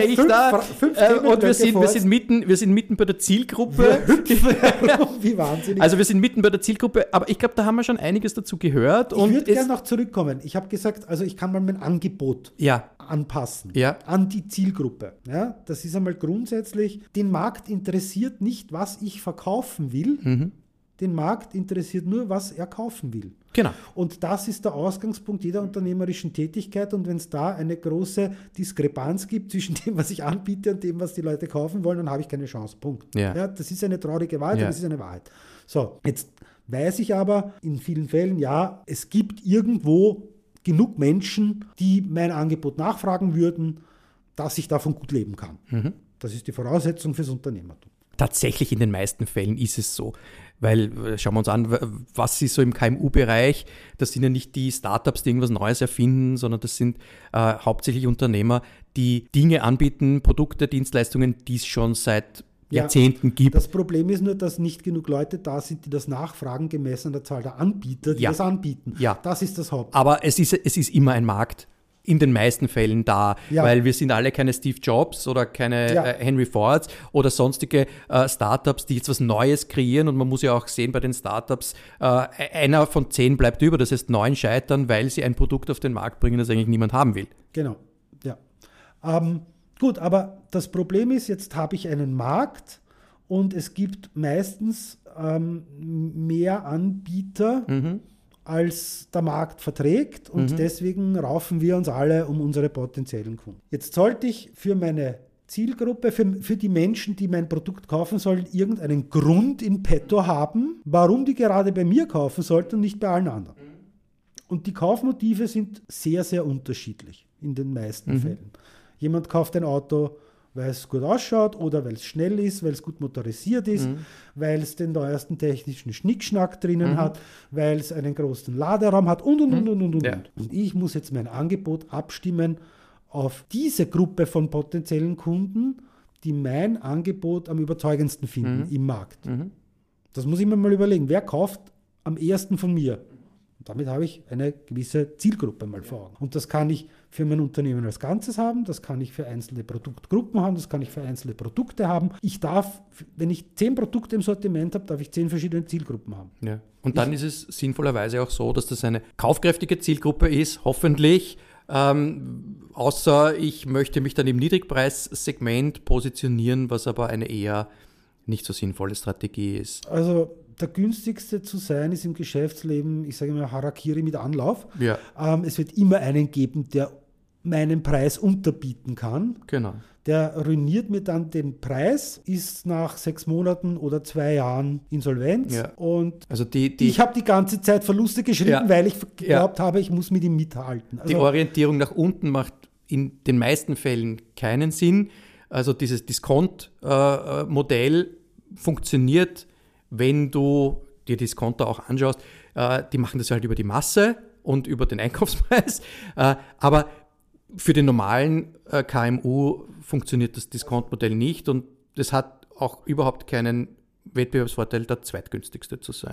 Und wir sind mitten bei der Zielgruppe.
Wir hüpfen herum, wie wahnsinnig.
Also wir sind mitten bei der Zielgruppe, aber ich glaube, da haben wir schon einiges dazu gehört.
Ich würde gerne noch zurückkommen. Ich habe gesagt, also ich kann mal mein Angebot anpassen an die Zielgruppe. Ja, das ist einmal grundsätzlich, den Markt interessiert nicht, was ich verkaufen will. Den Markt interessiert nur, was er kaufen will.
Genau.
Und das ist der Ausgangspunkt jeder unternehmerischen Tätigkeit. Und wenn es da eine große Diskrepanz gibt zwischen dem, was ich anbiete und dem, was die Leute kaufen wollen, dann habe ich keine Chance. Punkt. Ja, das ist eine traurige Wahrheit, aber es ist eine Wahrheit. So, jetzt weiß ich aber in vielen Fällen, es gibt irgendwo genug Menschen, die mein Angebot nachfragen würden, dass ich davon gut leben kann. Das ist die Voraussetzung fürs Unternehmertum.
Tatsächlich in den meisten Fällen ist es so. Weil, schauen wir uns an, was ist so im KMU-Bereich, das sind ja nicht die Startups, die irgendwas Neues erfinden, sondern das sind hauptsächlich Unternehmer, die Dinge anbieten, Produkte, Dienstleistungen, die es schon seit Jahrzehnten gibt.
Das Problem ist nur, dass nicht genug Leute da sind, die das nachfragen, gemessen an der Zahl der Anbieter, die das anbieten.
Ja.
Das ist das Haupt.
Aber es ist immer ein Markt. In den meisten Fällen da, weil wir sind alle keine Steve Jobs oder keine Henry Fords oder sonstige Startups, die jetzt was Neues kreieren, und man muss ja auch sehen, bei den Startups, einer von 10 bleibt über, das heißt 9 scheitern, weil sie ein Produkt auf den Markt bringen, das eigentlich niemand haben will.
Genau, ja. Gut, aber das Problem ist, jetzt habe ich einen Markt und es gibt meistens mehr Anbieter, als der Markt verträgt, und deswegen raufen wir uns alle um unsere potenziellen Kunden. Jetzt sollte ich für meine Zielgruppe, für die Menschen, die mein Produkt kaufen sollen, irgendeinen Grund in petto haben, warum die gerade bei mir kaufen sollten und nicht bei allen anderen. Und die Kaufmotive sind sehr, sehr unterschiedlich in den meisten Fällen. Jemand kauft ein Auto, weil es gut ausschaut oder weil es schnell ist, weil es gut motorisiert ist, weil es den neuesten technischen Schnickschnack drinnen hat, weil es einen großen Laderaum hat und. Und ich muss jetzt mein Angebot abstimmen auf diese Gruppe von potenziellen Kunden, die mein Angebot am überzeugendsten finden im Markt. Das muss ich mir mal überlegen. Wer kauft am ehesten von mir? Damit habe ich eine gewisse Zielgruppe mal vor Augen. Und das kann ich für mein Unternehmen als Ganzes haben, das kann ich für einzelne Produktgruppen haben, das kann ich für einzelne Produkte haben. Ich darf, wenn ich 10 Produkte im Sortiment habe, darf ich 10 verschiedene Zielgruppen haben.
Ja. Und dann ist es sinnvollerweise auch so, dass das eine kaufkräftige Zielgruppe ist, hoffentlich. Außer ich möchte mich dann im Niedrigpreissegment positionieren, was aber eine eher nicht so sinnvolle Strategie ist.
Also der günstigste zu sein ist im Geschäftsleben, ich sage mal, Harakiri mit Anlauf.
Ja.
Es wird immer einen geben, der meinen Preis unterbieten kann.
Genau.
Der ruiniert mir dann den Preis, ist nach 6 Monaten oder 2 Jahren Insolvenz.
Ja.
Und
also
ich habe die ganze Zeit Verluste geschrieben, weil ich geglaubt habe, ich muss mit ihm mithalten. Also
die Orientierung nach unten macht in den meisten Fällen keinen Sinn. Also dieses Discount-Modell funktioniert, wenn du dir Discounter auch anschaust. Die machen das halt über die Masse und über den Einkaufspreis. Aber für den normalen KMU funktioniert das Discount-Modell nicht, und das hat auch überhaupt keinen Wettbewerbsvorteil, der zweitgünstigste zu sein. Also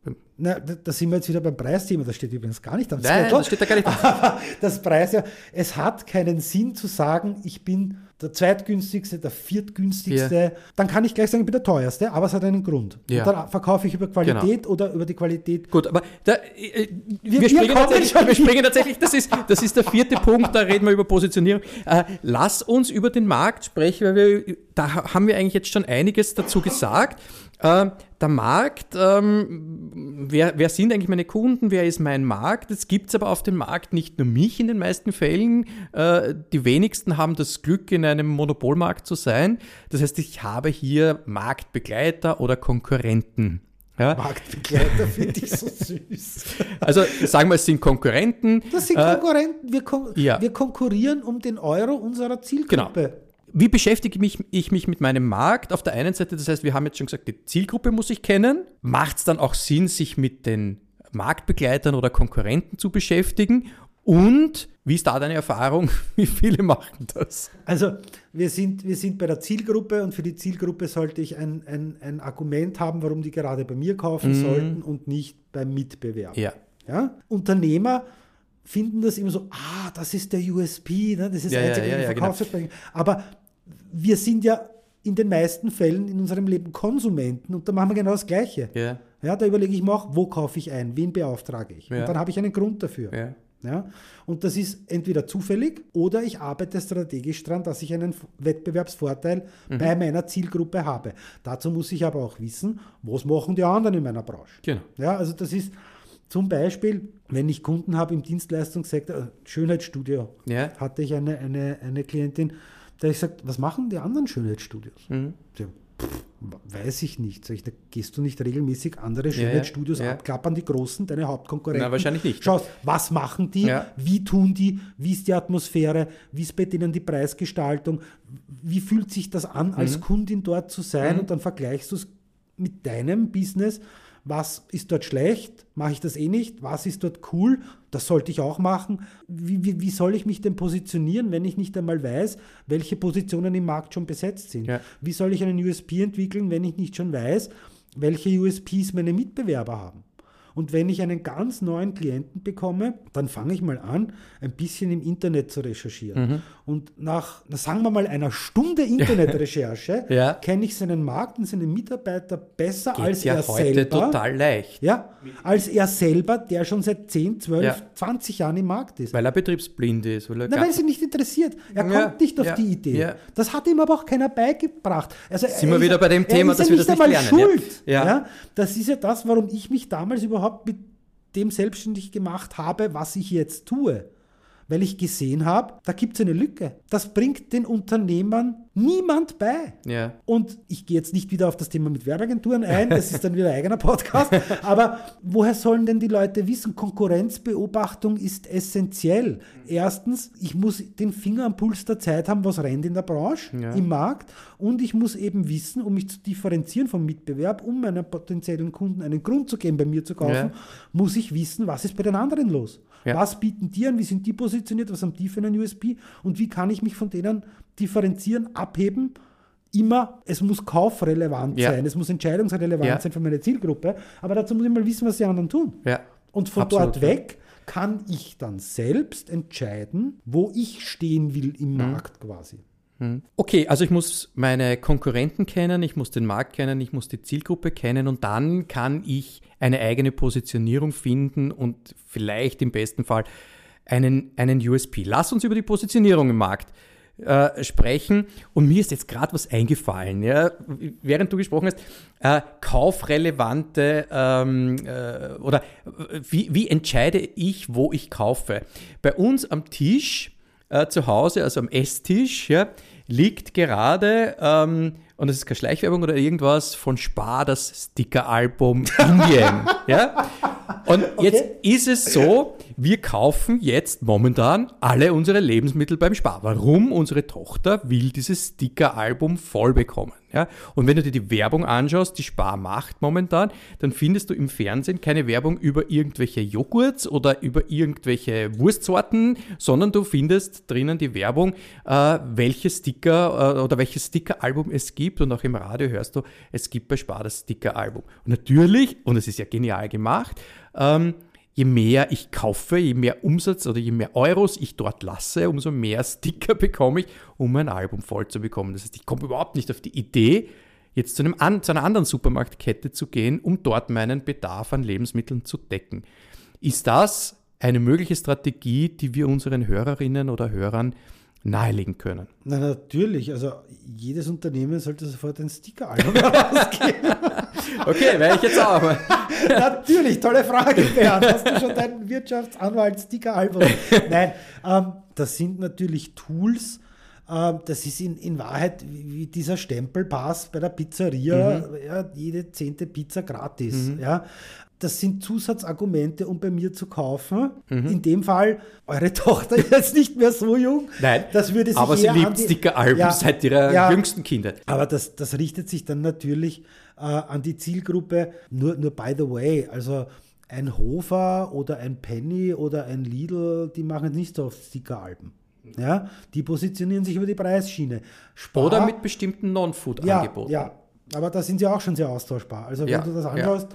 Na, da sind wir jetzt wieder beim Preisthema, das steht übrigens gar nicht am
Nein,
Zettel.
das steht da gar nicht.
Aber das Preis, ja, es hat keinen Sinn zu sagen, ich bin der zweitgünstigste, der viertgünstigste.
Ja.
Dann kann ich gleich sagen, ich bin der teuerste, aber es hat einen Grund.
Ja.
Und dann verkaufe ich über Qualität oder über die Qualität.
Gut, aber wir springen tatsächlich, das ist der 4. Punkt, da reden wir über Positionierung. Lass uns über den Markt sprechen, weil da haben wir eigentlich jetzt schon einiges dazu gesagt. Der Markt, wer sind eigentlich meine Kunden, wer ist mein Markt? Es gibt aber auf dem Markt nicht nur mich in den meisten Fällen. Die wenigsten haben das Glück, in einem Monopolmarkt zu sein. Das heißt, ich habe hier Marktbegleiter oder Konkurrenten. Ja?
Marktbegleiter finde ich so süß.
Also sagen wir, es sind Konkurrenten.
Das sind Konkurrenten. Wir konkurrieren um den Euro unserer Zielgruppe.
Genau. Wie beschäftige ich mich mit meinem Markt? Auf der einen Seite, das heißt, wir haben jetzt schon gesagt, die Zielgruppe muss ich kennen. Macht es dann auch Sinn, sich mit den Marktbegleitern oder Konkurrenten zu beschäftigen? Und wie ist da deine Erfahrung? Wie viele machen das?
Also wir sind bei der Zielgruppe und für die Zielgruppe sollte ich ein Argument haben, warum die gerade bei mir kaufen sollten und nicht beim Mitbewerber. Ja? Unternehmer finden das immer so, das ist der USP, ne? Das ist Verkaufsvertrag. Genau. Aber wir sind ja in den meisten Fällen in unserem Leben Konsumenten und da machen wir genau das Gleiche.
Ja.
Ja, da überlege ich mir auch, wo kaufe ich ein, wen beauftrage ich. Ja. Und dann habe ich einen Grund dafür.
Ja.
Ja? Und das ist entweder zufällig oder ich arbeite strategisch dran, dass ich einen Wettbewerbsvorteil bei meiner Zielgruppe habe. Dazu muss ich aber auch wissen, was machen die anderen in meiner Branche.
Genau.
Ja, also das ist zum Beispiel, wenn ich Kunden habe im Dienstleistungssektor, Schönheitsstudio, hatte ich eine Klientin, da ich gesagt, was machen die anderen Schönheitsstudios? Weiß ich nicht. Sag ich, da gehst du nicht regelmäßig andere Schönheitsstudios abklappern, die großen, deine Hauptkonkurrenten.
Na, wahrscheinlich nicht.
Schaust, was machen die, wie tun die, wie ist die Atmosphäre, wie ist bei denen die Preisgestaltung, wie fühlt sich das an, als Kundin dort zu sein und dann vergleichst du es mit deinem Business. Was ist dort schlecht? Mache ich das eh nicht? Was ist dort cool? Das sollte ich auch machen. Wie soll ich mich denn positionieren, wenn ich nicht einmal weiß, welche Positionen im Markt schon besetzt sind? Ja. Wie soll ich einen USP entwickeln, wenn ich nicht schon weiß, welche USPs meine Mitbewerber haben? Und wenn ich einen ganz neuen Klienten bekomme, dann fange ich mal an, ein bisschen im Internet zu recherchieren. Und nach, sagen wir mal, einer Stunde Internetrecherche kenne ich seinen Markt und seinen Mitarbeiter besser als er selber. Geht ja heute total leicht. Ja, als er selber, der schon seit 10, 12, 20 Jahren im Markt ist.
Weil er betriebsblind ist. Weil
es ihn nicht interessiert. Er kommt nicht auf die Idee. Ja. Das hat ihm aber auch keiner beigebracht. Also
sind wir wieder bei dem Thema, dass wir das nicht lernen.
Schuld. Ja. Das ist ja das, warum ich mich damals überhaupt mit dem selbstständig gemacht habe, was ich jetzt tue. Weil ich gesehen habe, da gibt es eine Lücke. Das bringt den Unternehmern niemand bei. Ja. Und ich gehe jetzt nicht wieder auf das Thema mit Werbeagenturen ein, das ist dann wieder ein eigener Podcast, aber woher sollen denn die Leute wissen? Konkurrenzbeobachtung ist essentiell. Erstens, ich muss den Finger am Puls der Zeit haben, was rennt in der Branche, im Markt, und ich muss eben wissen, um mich zu differenzieren vom Mitbewerb, um meinen potenziellen Kunden einen Grund zu geben, bei mir zu kaufen, muss ich wissen, was ist bei den anderen los. Ja. Was bieten die an, wie sind die positioniert, was haben die für einen USP und wie kann ich mich von denen differenzieren, abheben? Immer, es muss kaufrelevant sein, es muss entscheidungsrelevant sein für meine Zielgruppe, aber dazu muss ich mal wissen, was die anderen tun. Ja. Und von dort weg kann ich dann selbst entscheiden, wo ich stehen will im Markt quasi.
Okay, also ich muss meine Konkurrenten kennen, ich muss den Markt kennen, ich muss die Zielgruppe kennen und dann kann ich eine eigene Positionierung finden und vielleicht im besten Fall einen USP. Lass uns über die Positionierung im Markt sprechen und mir ist jetzt gerade was eingefallen, während du gesprochen hast, kaufrelevante oder wie entscheide ich, wo ich kaufe? Bei uns am Tisch zu Hause, also am Esstisch, liegt gerade, und das ist keine Schleichwerbung oder irgendwas, von Spar das Sticker-Album Indien. Und jetzt ist es so, wir kaufen jetzt momentan alle unsere Lebensmittel beim Spar. Warum? Unsere Tochter will dieses Sticker-Album voll bekommen. Ja? Und wenn du dir die Werbung anschaust, die Spar macht momentan, dann findest du im Fernsehen keine Werbung über irgendwelche Joghurts oder über irgendwelche Wurstsorten, sondern du findest drinnen die Werbung, welche Sticker oder welches Stickeralbum es gibt. Und auch im Radio hörst du, es gibt bei Spar das Stickeralbum. Und natürlich, und es ist ja genial gemacht, je mehr ich kaufe, je mehr Umsatz oder je mehr Euros ich dort lasse, umso mehr Sticker bekomme ich, um mein Album voll zu bekommen. Das heißt, ich komme überhaupt nicht auf die Idee, jetzt zu einer anderen Supermarktkette zu gehen, um dort meinen Bedarf an Lebensmitteln zu decken. Ist das eine mögliche Strategie, die wir unseren Hörerinnen oder Hörern nahelegen können?
Na natürlich, also jedes Unternehmen sollte sofort ein Stickeralbum herausgeben.
Okay, werde ich jetzt auch.
Natürlich, tolle Frage, Bernd. Hast du schon dein Wirtschaftsanwalt-Stickeralbum? Nein, das sind natürlich Tools. Das ist in Wahrheit wie dieser Stempelpass bei der Pizzeria, ja, jede 10. Pizza gratis. Ja. Das sind Zusatzargumente, um bei mir zu kaufen. In dem Fall, eure Tochter ist jetzt nicht mehr so jung.
Nein,
das würde sich
aber sie liebt Stickeralben seit ihrer jüngsten Kindheit.
Aber das richtet sich dann natürlich an die Zielgruppe. Nur by the way, also ein Hofer oder ein Penny oder ein Lidl, die machen nicht so oft Stickeralben. Ja, die positionieren sich über die Preisschiene.
Oder mit bestimmten Non-Food-Angeboten.
Ja, aber da sind sie auch schon sehr austauschbar. Also wenn du das anschaust.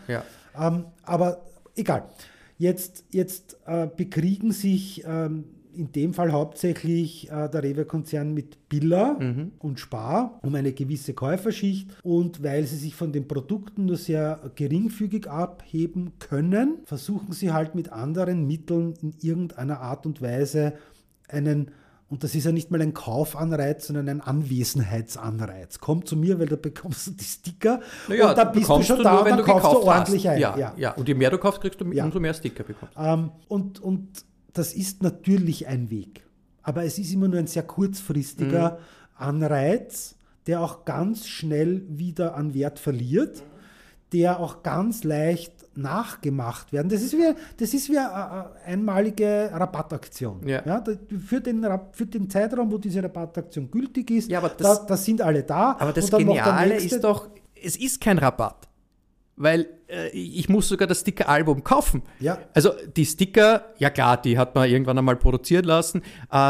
Aber egal. Jetzt bekriegen sich in dem Fall hauptsächlich der Rewe-Konzern mit Billa und Spar um eine gewisse Käuferschicht. Und weil sie sich von den Produkten nur sehr geringfügig abheben können, versuchen sie halt mit anderen Mitteln in irgendeiner Art und Weise und das ist ja nicht mal ein Kaufanreiz, sondern ein Anwesenheitsanreiz. Komm zu mir, weil da bekommst du die Sticker und dann bist du schon da und dann kaufst du ordentlich ein.
Ja, und je mehr du kaufst, kriegst du umso mehr Sticker bekommst.
Und das ist natürlich ein Weg. Aber es ist immer nur ein sehr kurzfristiger Anreiz, der auch ganz schnell wieder an Wert verliert, der auch ganz leicht nachgemacht werden. Das ist wie eine einmalige Rabattaktion. Ja, für den Zeitraum, wo diese Rabattaktion gültig ist,
aber
da sind alle da.
Aber das Geniale ist doch, es ist kein Rabatt. Weil ich muss sogar das Sticker-Album kaufen. Ja. Also die Sticker, ja klar, die hat man irgendwann einmal produzieren lassen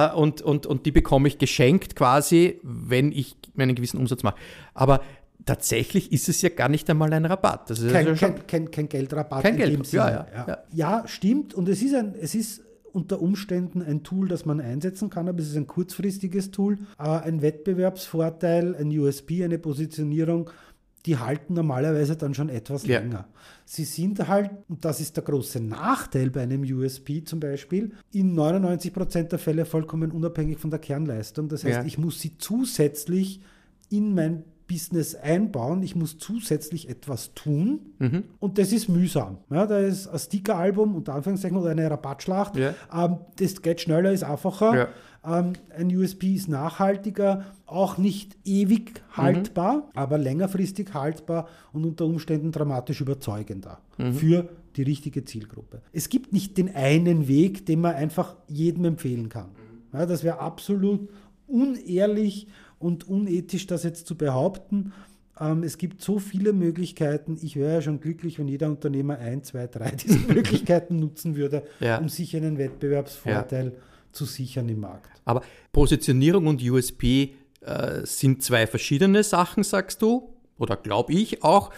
und die bekomme ich geschenkt quasi, wenn ich einen gewissen Umsatz mache. Aber tatsächlich ist es ja gar nicht einmal ein Rabatt. Das ist
kein Geldrabatt.
Kein Geld. Ja,
stimmt. Und es ist unter Umständen ein Tool, das man einsetzen kann, aber es ist ein kurzfristiges Tool. Ein Wettbewerbsvorteil, ein USP, eine Positionierung, die halten normalerweise dann schon etwas länger. Sie sind halt, und das ist der große Nachteil bei einem USP zum Beispiel, in 99% der Fälle vollkommen unabhängig von der Kernleistung. Das heißt, ich muss sie zusätzlich in mein Business einbauen, ich muss zusätzlich etwas tun und das ist mühsam. Ja, da ist ein Sticker-Album, unter Anführungszeichen, oder eine Rabattschlacht. Das geht schneller, ist einfacher. Ein USP ist nachhaltiger, auch nicht ewig haltbar, aber längerfristig haltbar und unter Umständen dramatisch überzeugender für die richtige Zielgruppe. Es gibt nicht den einen Weg, den man einfach jedem empfehlen kann. Ja, das wäre absolut unehrlich und unethisch, das jetzt zu behaupten. Es gibt so viele Möglichkeiten. Ich wäre ja schon glücklich, wenn jeder Unternehmer 1, 2, 3 diese Möglichkeiten nutzen würde, um sich einen Wettbewerbsvorteil zu sichern im Markt.
Aber Positionierung und USP sind zwei verschiedene Sachen, sagst du, oder glaube ich auch.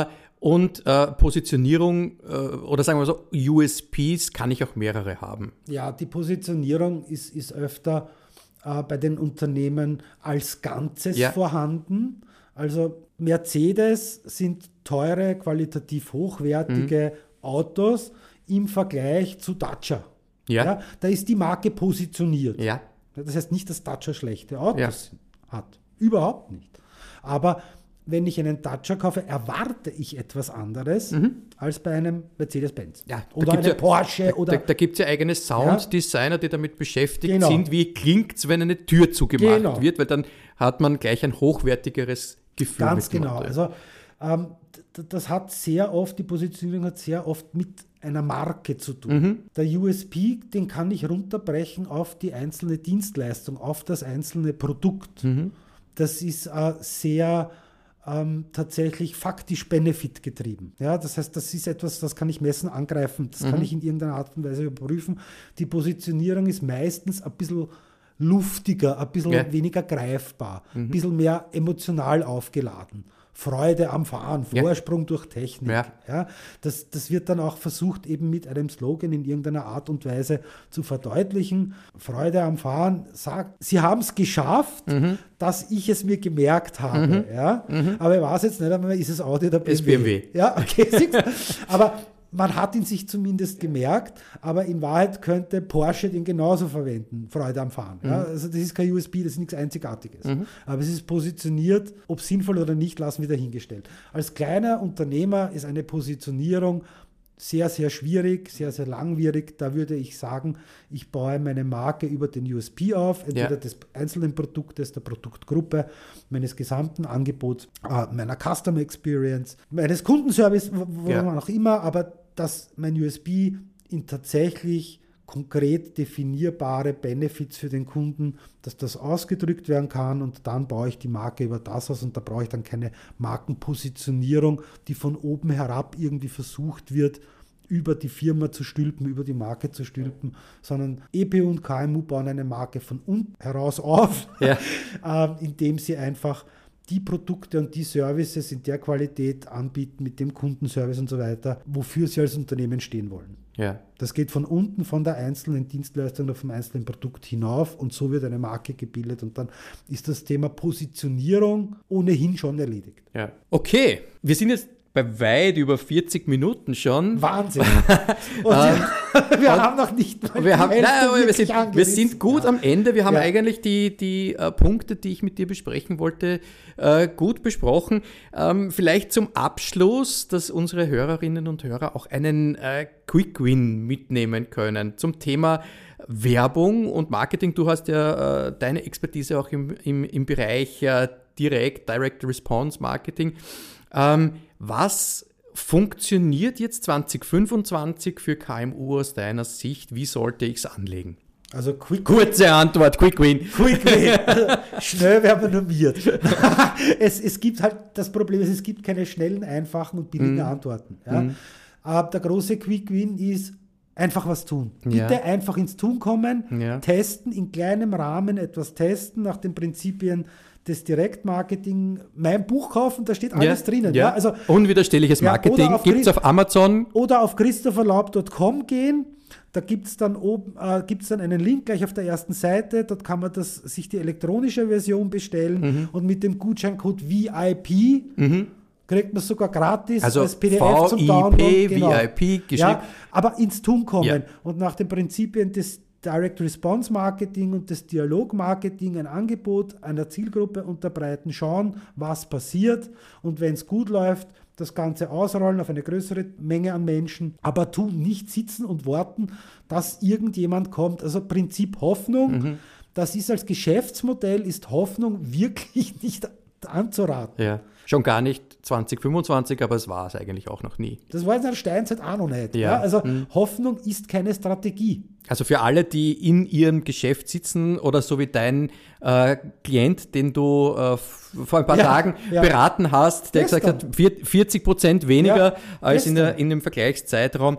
Und Positionierung oder sagen wir so, USPs kann ich auch mehrere haben.
Ja, die Positionierung ist öfter bei den Unternehmen als Ganzes vorhanden. Also Mercedes sind teure, qualitativ hochwertige Autos im Vergleich zu Dacia. Ja, da ist die Marke positioniert.
Ja.
Das heißt nicht, dass Dacia schlechte Autos hat. Überhaupt nicht. Aber wenn ich einen Dacia kaufe, erwarte ich etwas anderes als bei einem Mercedes-Benz.
Ja,
oder einem Porsche.
Da gibt es ja eigene Sounddesigner, die damit beschäftigt sind, wie klingt es, wenn eine Tür zugemacht wird, weil dann hat man gleich ein hochwertigeres Gefühl.
Ganz genau. Also das hat sehr oft, die Positionierung hat sehr oft mit einer Marke zu tun. Der USP, den kann ich runterbrechen auf die einzelne Dienstleistung, auf das einzelne Produkt. Das ist sehr tatsächlich faktisch Benefit getrieben. Ja, das heißt, das ist etwas, das kann ich messen, angreifen, das kann ich in irgendeiner Art und Weise überprüfen. Die Positionierung ist meistens ein bisschen luftiger, ein bisschen weniger greifbar, ein bisschen mehr emotional aufgeladen. Freude am Fahren, Vorsprung durch Technik. Ja, das wird dann auch versucht, eben mit einem Slogan in irgendeiner Art und Weise zu verdeutlichen. Freude am Fahren sagt, sie haben es geschafft, dass ich es mir gemerkt habe. Ja? Aber ich weiß jetzt nicht einmal, ist es Audi oder BMW?
Ist BMW.
Ja, okay. Aber man hat ihn sich zumindest gemerkt, aber in Wahrheit könnte Porsche den genauso verwenden, Freude am Fahren. Ja? Also das ist kein USB, das ist nichts Einzigartiges. Aber es ist positioniert, ob sinnvoll oder nicht, lassen wir dahingestellt. Als kleiner Unternehmer ist eine Positionierung sehr, sehr schwierig, sehr, sehr langwierig. Da würde ich sagen, ich baue meine Marke über den USP auf, entweder des einzelnen Produktes, der Produktgruppe, meines gesamten Angebots, meiner Customer Experience, meines Kundenservice, woran auch immer, aber dass mein USP in tatsächlich konkret definierbare Benefits für den Kunden, dass das ausgedrückt werden kann und dann baue ich die Marke über das aus und da brauche ich dann keine Markenpositionierung, die von oben herab irgendwie versucht wird, über die Firma zu stülpen, über die Marke zu stülpen, sondern EP und KMU bauen eine Marke von unten heraus auf, indem sie einfach die Produkte und die Services in der Qualität anbieten, mit dem Kundenservice und so weiter, wofür sie als Unternehmen stehen wollen. Ja. Das geht von unten, von der einzelnen Dienstleistung oder vom einzelnen Produkt hinauf und so wird eine Marke gebildet und dann ist das Thema Positionierung ohnehin schon erledigt.
Ja. Okay, wir sind jetzt bei weit über 40 Minuten schon.
Wahnsinn. Und wir haben noch nicht mal
wir sind gut am Ende. Wir haben eigentlich die Punkte, die ich mit dir besprechen wollte, gut besprochen. Vielleicht zum Abschluss, dass unsere Hörerinnen und Hörer auch einen Quick Win mitnehmen können zum Thema Werbung und Marketing. Du hast ja deine Expertise auch im Bereich Direct Response Marketing. Was funktioniert jetzt 2025 für KMU aus deiner Sicht? Wie sollte ich es anlegen?
Also
kurze Antwort, Quick Win.
Quick Win. Schnell werden wir normiert. Es gibt halt das Problem, es gibt keine schnellen, einfachen und billigen Antworten. Ja? Aber der große Quick Win ist einfach was tun. Bitte einfach ins Tun kommen, testen, in kleinem Rahmen etwas testen, nach den Prinzipien des Direktmarketing, mein Buch kaufen, da steht alles drinnen.
Ja. Also, unwiderstehliches Marketing gibt es auf Amazon.
Oder auf christopherlaub.com gehen. Da gibt es dann einen Link gleich auf der ersten Seite. Dort kann man sich die elektronische Version bestellen und mit dem Gutscheincode VIP kriegt man sogar gratis als PDF zum Download.
Genau. VIP geschrieben.
Ja, aber ins Tun kommen und nach den Prinzipien des Direct Response Marketing und des Dialog Marketing ein Angebot einer Zielgruppe unterbreiten, schauen, was passiert und wenn es gut läuft, das Ganze ausrollen auf eine größere Menge an Menschen, aber nicht sitzen und warten, dass irgendjemand kommt. Also Prinzip Hoffnung, das ist als Geschäftsmodell, ist Hoffnung wirklich nicht anzuraten.
Ja. Schon gar nicht 2025, aber es war es eigentlich auch noch nie.
Das war in der Steinzeit auch noch nicht. Ja. Also Hoffnung ist keine Strategie.
Also für alle, die in ihrem Geschäft sitzen oder so wie dein Klient, den du vor ein paar Tagen beraten hast, der gesagt hat, 40% weniger als in dem Vergleichszeitraum.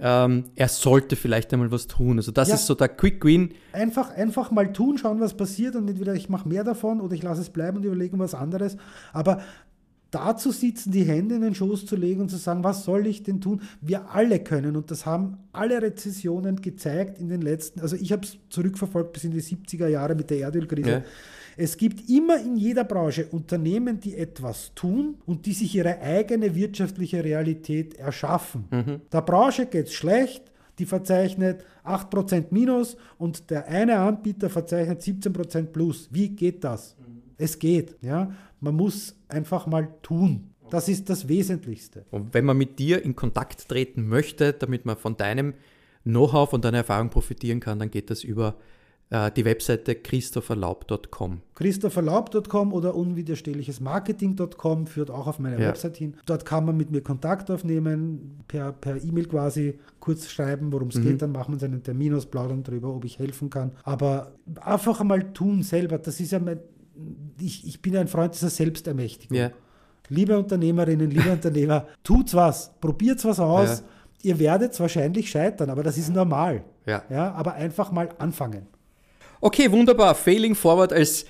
Er sollte vielleicht einmal was tun. Also das ist so der Quick Win.
Einfach mal tun, schauen, was passiert und entweder ich mache mehr davon oder ich lasse es bleiben und überlege was anderes. Aber da zu sitzen, die Hände in den Schoß zu legen und zu sagen, was soll ich denn tun? Wir alle können, und das haben alle Rezessionen gezeigt in den letzten, also ich habe es zurückverfolgt bis in die 70er Jahre mit der Erdölkrise. Ja. Es gibt immer in jeder Branche Unternehmen, die etwas tun und die sich ihre eigene wirtschaftliche Realität erschaffen. Der Branche geht es schlecht, die verzeichnet 8% Minus und der eine Anbieter verzeichnet 17% Plus. Wie geht das? Es geht, ja. Man muss einfach mal tun. Das ist das Wesentlichste.
Und wenn man mit dir in Kontakt treten möchte, damit man von deinem Know-how, von deiner Erfahrung profitieren kann, dann geht das über die Webseite christopherlaub.com.
christopherlaub.com oder unwiderstehlichesmarketing.com führt auch auf meine Website hin. Dort kann man mit mir Kontakt aufnehmen, per E-Mail quasi kurz schreiben, worum es geht, dann machen wir uns einen Termin aus, plaudern darüber, ob ich helfen kann. Aber einfach einmal tun selber, das ist ja ich bin ein Freund dieser Selbstermächtigung. liebe Unternehmerinnen, liebe Unternehmer, tut's was, probiert's was aus.
Ja.
Ihr werdet wahrscheinlich scheitern, aber das ist normal.
Ja.
Ja, aber einfach mal anfangen.
Okay, wunderbar. Failing forward als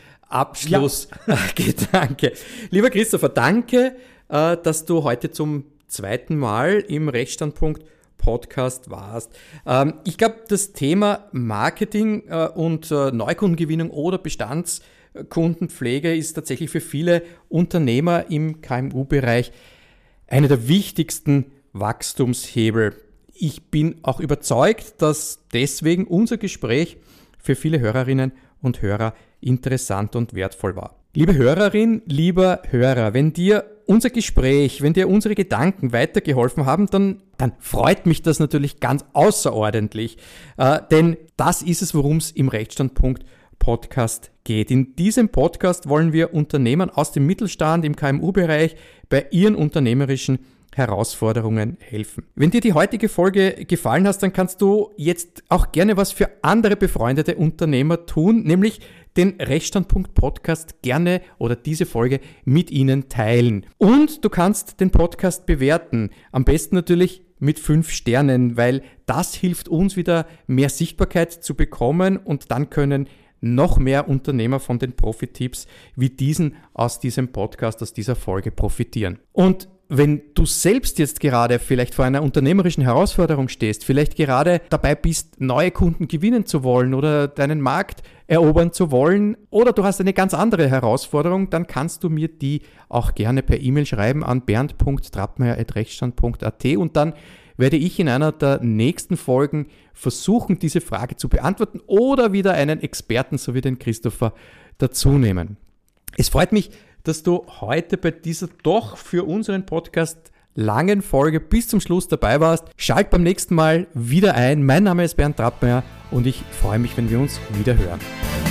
Abschlussgedanke. Lieber Christopher, danke, dass du heute zum zweiten Mal im Rechtsstandpunkt Podcast warst. Ich glaube, das Thema Marketing und Neukundengewinnung oder Bestandskundenpflege ist tatsächlich für viele Unternehmer im KMU-Bereich einer der wichtigsten Wachstumshebel. Ich bin auch überzeugt, dass deswegen unser Gespräch für viele Hörerinnen und Hörer interessant und wertvoll war. Liebe Hörerin, lieber Hörer, wenn dir unser Gespräch, wenn dir unsere Gedanken weitergeholfen haben, dann freut mich das natürlich ganz außerordentlich. Denn das ist es, worum es im Rechtsstandpunkt Podcast geht. In diesem Podcast wollen wir Unternehmern aus dem Mittelstand im KMU-Bereich bei ihren unternehmerischen Herausforderungen helfen. Wenn dir die heutige Folge gefallen hat, dann kannst du jetzt auch gerne was für andere befreundete Unternehmer tun, nämlich den Rechtsstandpunkt Podcast gerne oder diese Folge mit ihnen teilen. Und du kannst den Podcast bewerten. Am besten natürlich mit 5 Sternen, weil das hilft uns wieder mehr Sichtbarkeit zu bekommen und dann können noch mehr Unternehmer von den Profi-Tipps wie diesen aus diesem Podcast, aus dieser Folge profitieren. Und wenn du selbst jetzt gerade vielleicht vor einer unternehmerischen Herausforderung stehst, vielleicht gerade dabei bist, neue Kunden gewinnen zu wollen oder deinen Markt erobern zu wollen oder du hast eine ganz andere Herausforderung, dann kannst du mir die auch gerne per E-Mail schreiben an bernd.trappmeier@rechtsstand.at und dann werde ich in einer der nächsten Folgen versuchen, diese Frage zu beantworten oder wieder einen Experten, so wie den Christopher, dazu nehmen. Es freut mich, dass du heute bei dieser doch für unseren Podcast langen Folge bis zum Schluss dabei warst. Schalt beim nächsten Mal wieder ein. Mein Name ist Bernd Trappmeier und ich freue mich, wenn wir uns wieder hören.